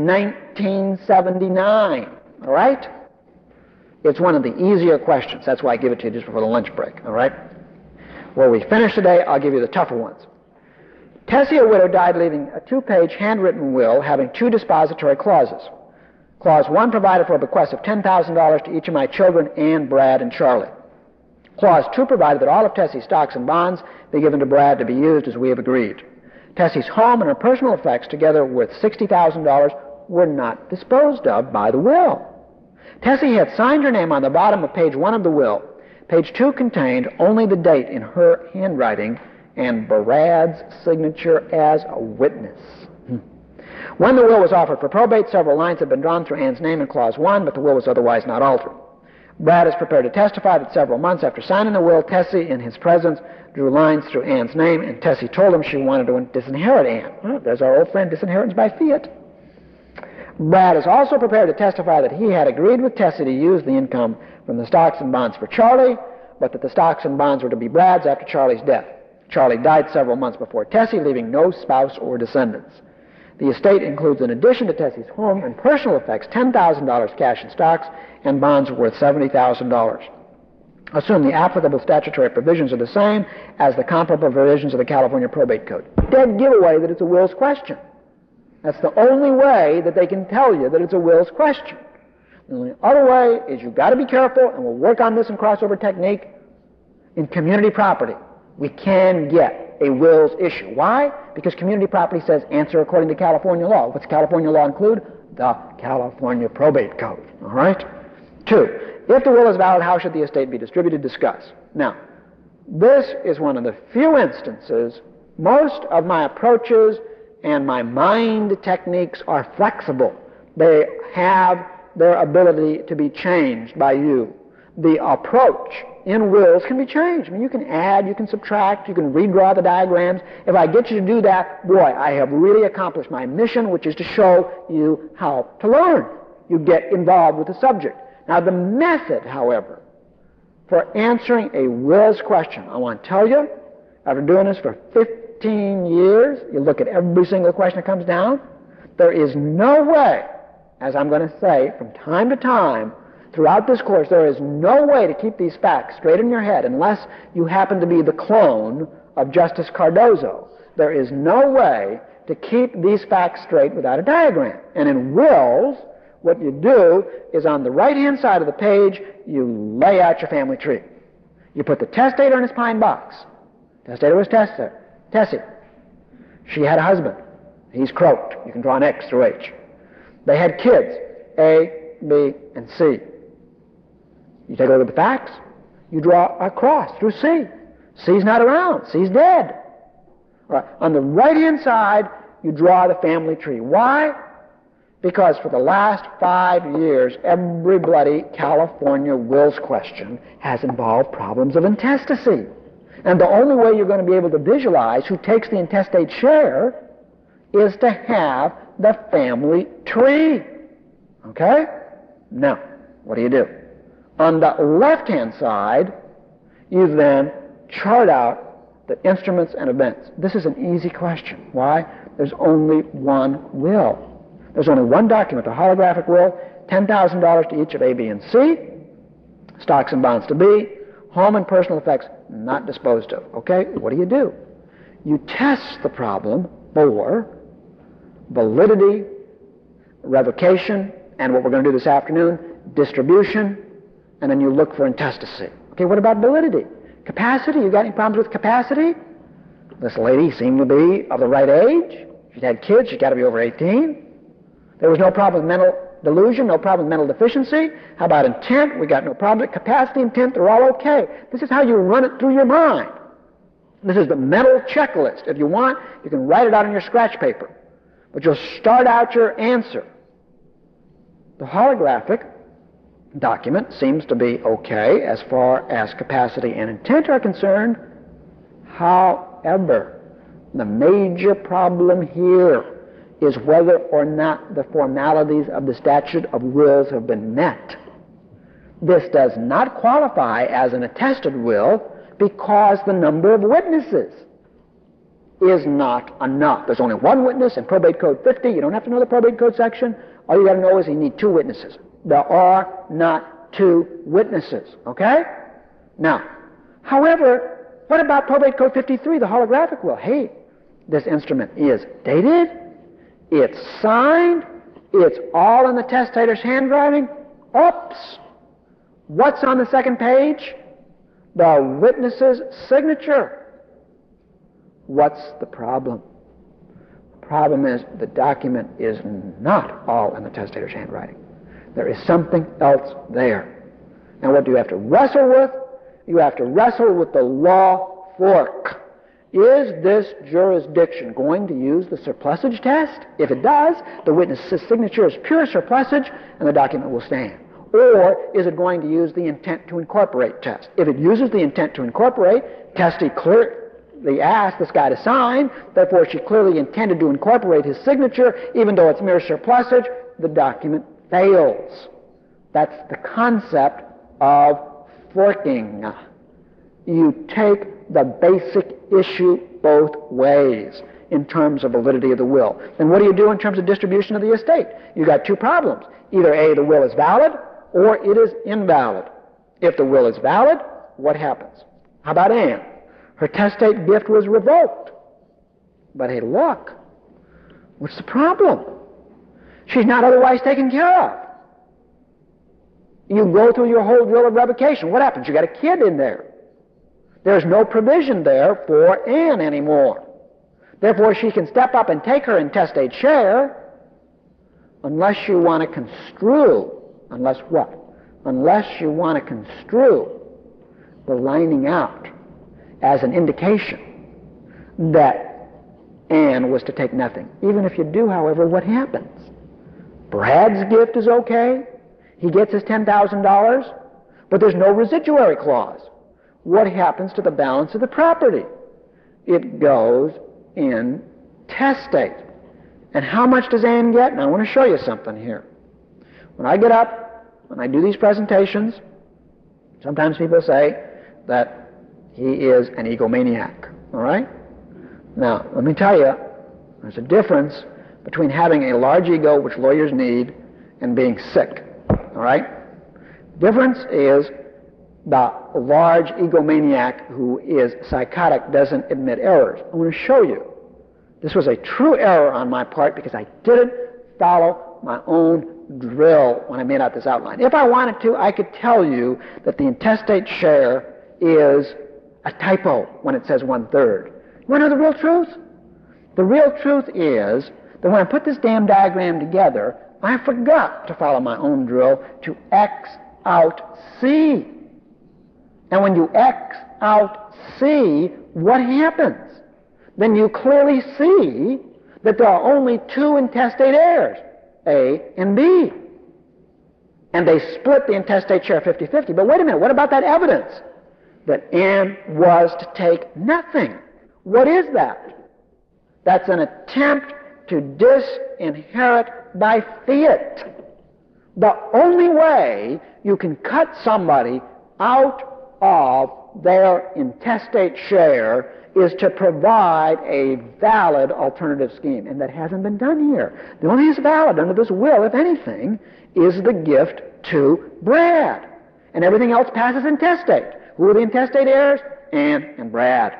Speaker 9: 1979, all right? It's one of the easier questions. That's why I give it to you just before the lunch break, all right? Where we finish today, I'll give you the tougher ones. Tessie, a widow, died leaving a 2-page handwritten will having 2 dispository clauses. Clause 1 provided for a bequest of $10,000 to each of my children, Ann, Brad, and Charlie. Clause 2 provided that all of Tessie's stocks and bonds be given to Brad to be used as we have agreed. Tessie's home and her personal effects, together worth $60,000, were not disposed of by the will. Tessie had signed her name on the bottom of page 1 of the will. Page 2 contained only the date in her handwriting and Brad's signature as a witness. When the will was offered for probate, several lines had been drawn through Ann's name in Clause 1, but the will was otherwise not altered. Brad is prepared to testify that several months after signing the will, Tessie, in his presence, drew lines through Ann's name, and Tessie told him she wanted to disinherit Ann. Well, there's our old friend, disinheritance by fiat. Brad is also prepared to testify that he had agreed with Tessie to use the income from the stocks and bonds for Charlie, but that the stocks and bonds were to be Brad's after Charlie's death. Charlie died several months before Tessie, leaving no spouse or descendants. The estate includes, in addition to Tessie's home and personal effects, $10,000 cash in stocks and bonds worth $70,000. Assume the applicable statutory provisions are the same as the comparable provisions of the California Probate Code. Dead giveaway that it's a wills question. That's the only way that they can tell you that it's a wills question. The only other way is you've got to be careful, and we'll work on this in crossover technique. In community property, we can get a wills issue. Why? Because community property says answer according to California law. What's California law include? The California Probate Code. All right? 2, if the will is valid, how should the estate be distributed? Discuss. Now, this is one of the few instances. Most of my approaches and my mind techniques are flexible. They have their ability to be changed by you. The approach in wills can be changed. I mean, you can add, you can subtract, you can redraw the diagrams. If I get you to do that, boy, I have really accomplished my mission, which is to show you how to learn. You get involved with the subject. Now, the method, however, for answering a wills question, I want to tell you, after doing this for 15 years, you look at every single question that comes down, there is no way, as I'm going to say from time to time throughout this course, there is no way to keep these facts straight in your head unless you happen to be the clone of Justice Cardozo. There is no way to keep these facts straight without a diagram. And in wills, what you do is on the right-hand side of the page, you lay out your family tree. You put the testator in his pine box. Testator was Tessie. She had a husband. He's croaked. You can draw an X through H. They had kids, A, B, and C. You take a look at the facts. You draw a cross through C. C's not around. C's dead. All right. On the right-hand side, you draw the family tree. Why? Because for the last 5 years, every bloody California wills question has involved problems of intestacy. And the only way you're going to be able to visualize who takes the intestate share is to have the family tree. Okay? Now, what do? On the left-hand side, you then chart out the instruments and events. This is an easy question. Why? There's only one will. There's only one document, a holographic will, $10,000 to each of A, B, and C, stocks and bonds to B, home and personal effects not disposed of. Okay? What do? You test the problem for validity, revocation, and what we're going to do this afternoon, distribution, and then you look for intestacy. Okay, what about validity? Capacity, you got any problems with capacity? This lady seemed to be of the right age. She'd had kids, she's got to be over 18. There was no problem with mental delusion, no problem with mental deficiency. How about intent? We got no problem. Capacity, intent, they're all okay. This is how you run it through your mind. This is the mental checklist. If you want, you can write it out on your scratch paper. But you'll start out your answer. The holographic document seems to be okay as far as capacity and intent are concerned. However, the major problem here is whether or not the formalities of the statute of wills have been met. This does not qualify as an attested will because the number of witnesses is not enough. There's only one witness in Probate Code 50. You don't have to know the Probate Code section. All you got to know is you need two witnesses. There are not two witnesses, okay? Now, however, what about Probate Code 53, the holographic will? Hey, this instrument is dated, it's signed, it's all in the testator's handwriting. Oops! What's on the second page? The witness's signature. What's the problem? The problem is the document is not all in the testator's handwriting. There is something else there. And what do you have to wrestle with? You have to wrestle with the law fork. Is this jurisdiction going to use the surplusage test? If it does, the witness's signature is pure surplusage and the document will stand. Or is it going to use the intent to incorporate test? If it uses the intent to incorporate, Testi clearly asked this guy to sign, therefore she clearly intended to incorporate his signature, even though it's mere surplusage, the document fails. That's the concept of forking. You take the basic issue both ways in terms of validity of the will. Then what do you do in terms of distribution of the estate? You got two problems. Either A, the will is valid, or it is invalid. If the will is valid, what happens? How about Anne? Her testate gift was revoked. But hey, look, what's the problem? She's not otherwise taken care of. You go through your whole drill of revocation. What happens? You got a kid in there. There's no provision there for Anne anymore. Therefore, she can step up and take her intestate share unless you want to construe. Unless what? Unless you want to construe the lining out as an indication that Anne was to take nothing. Even if you do, however, what happens? Brad's gift is okay. He gets his $10,000, but there's no residuary clause. What happens to the balance of the property? It goes in testate. And how much does Anne get? And I want to show you something here. When I get up, when I do these presentations, sometimes people say that he is an egomaniac, all right? Now, let me tell you, there's a difference between having a large ego, which lawyers need, and being sick, all right? Difference is the large egomaniac who is psychotic doesn't admit errors. I want to show you. This was a true error on my part because I didn't follow my own drill when I made out this outline. If I wanted to, I could tell you that the intestate share is a typo when it says 1/3. You want to know the real truth? The real truth is that when I put this damn diagram together, I forgot to follow my own drill to X out C. And when you X out C, what happens? Then you clearly see that there are only two intestate heirs, A and B. And they split the intestate share 50-50. But wait a minute, what about that evidence that Anne was to take nothing? What is that? That's an attempt to disinherit by fiat. The only way you can cut somebody out of their intestate share is to provide a valid alternative scheme, and that hasn't been done here. The only thing that's valid under this will, if anything, is the gift to Brad, and everything else passes intestate. Who are the intestate heirs? Anne and Brad.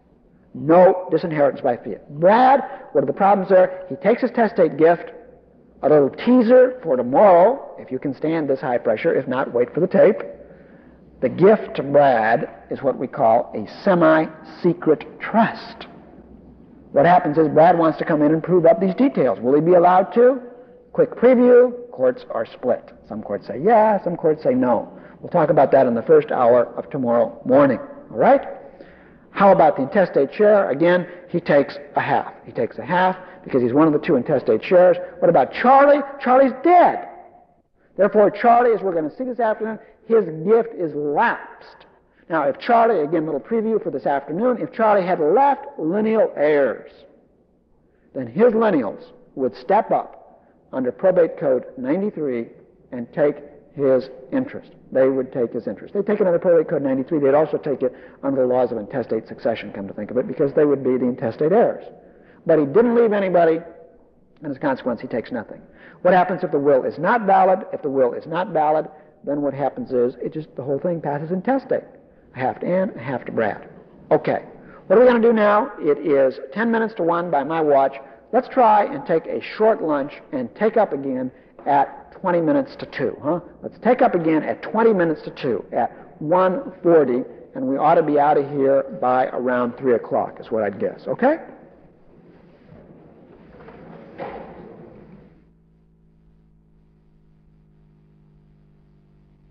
Speaker 9: No disinheritance by fiat. Brad, what are the problems there? He takes his testate gift, a little teaser for tomorrow, if you can stand this high pressure. If not, wait for the tape. The gift to Brad is what we call a semi-secret trust. What happens is Brad wants to come in and prove up these details. Will he be allowed to? Quick preview, courts are split. Some courts say yeah, some courts say no. We'll talk about that in the first hour of tomorrow morning, all right? How about the intestate share? Again, he takes a half. He takes a half because he's one of the two intestate shares. What about Charlie? Charlie's dead. Therefore, Charlie, as we're going to see this afternoon, his gift is lapsed. Now, if Charlie, again, little preview for this afternoon, if Charlie had left lineal heirs, then his lineals would step up under Probate Code 93 and take his interest. They would take his interest. They'd take it under Probate Code 93. They'd also take it under the laws of intestate succession, come to think of it, because they would be the intestate heirs. But he didn't leave anybody, and as a consequence, he takes nothing. What happens if the will is not valid? If the will is not valid, then what happens is the whole thing passes intestate. A half to Ann, a half to Brad. Okay. What are we going to do now? It is 10 minutes to 1 by my watch. Let's try and take a short lunch and take up again at 20 minutes to 2, huh? Let's take up again at 20 minutes to 2 at 1:40, and we ought to be out of here by around 3 o'clock is what I'd guess, okay?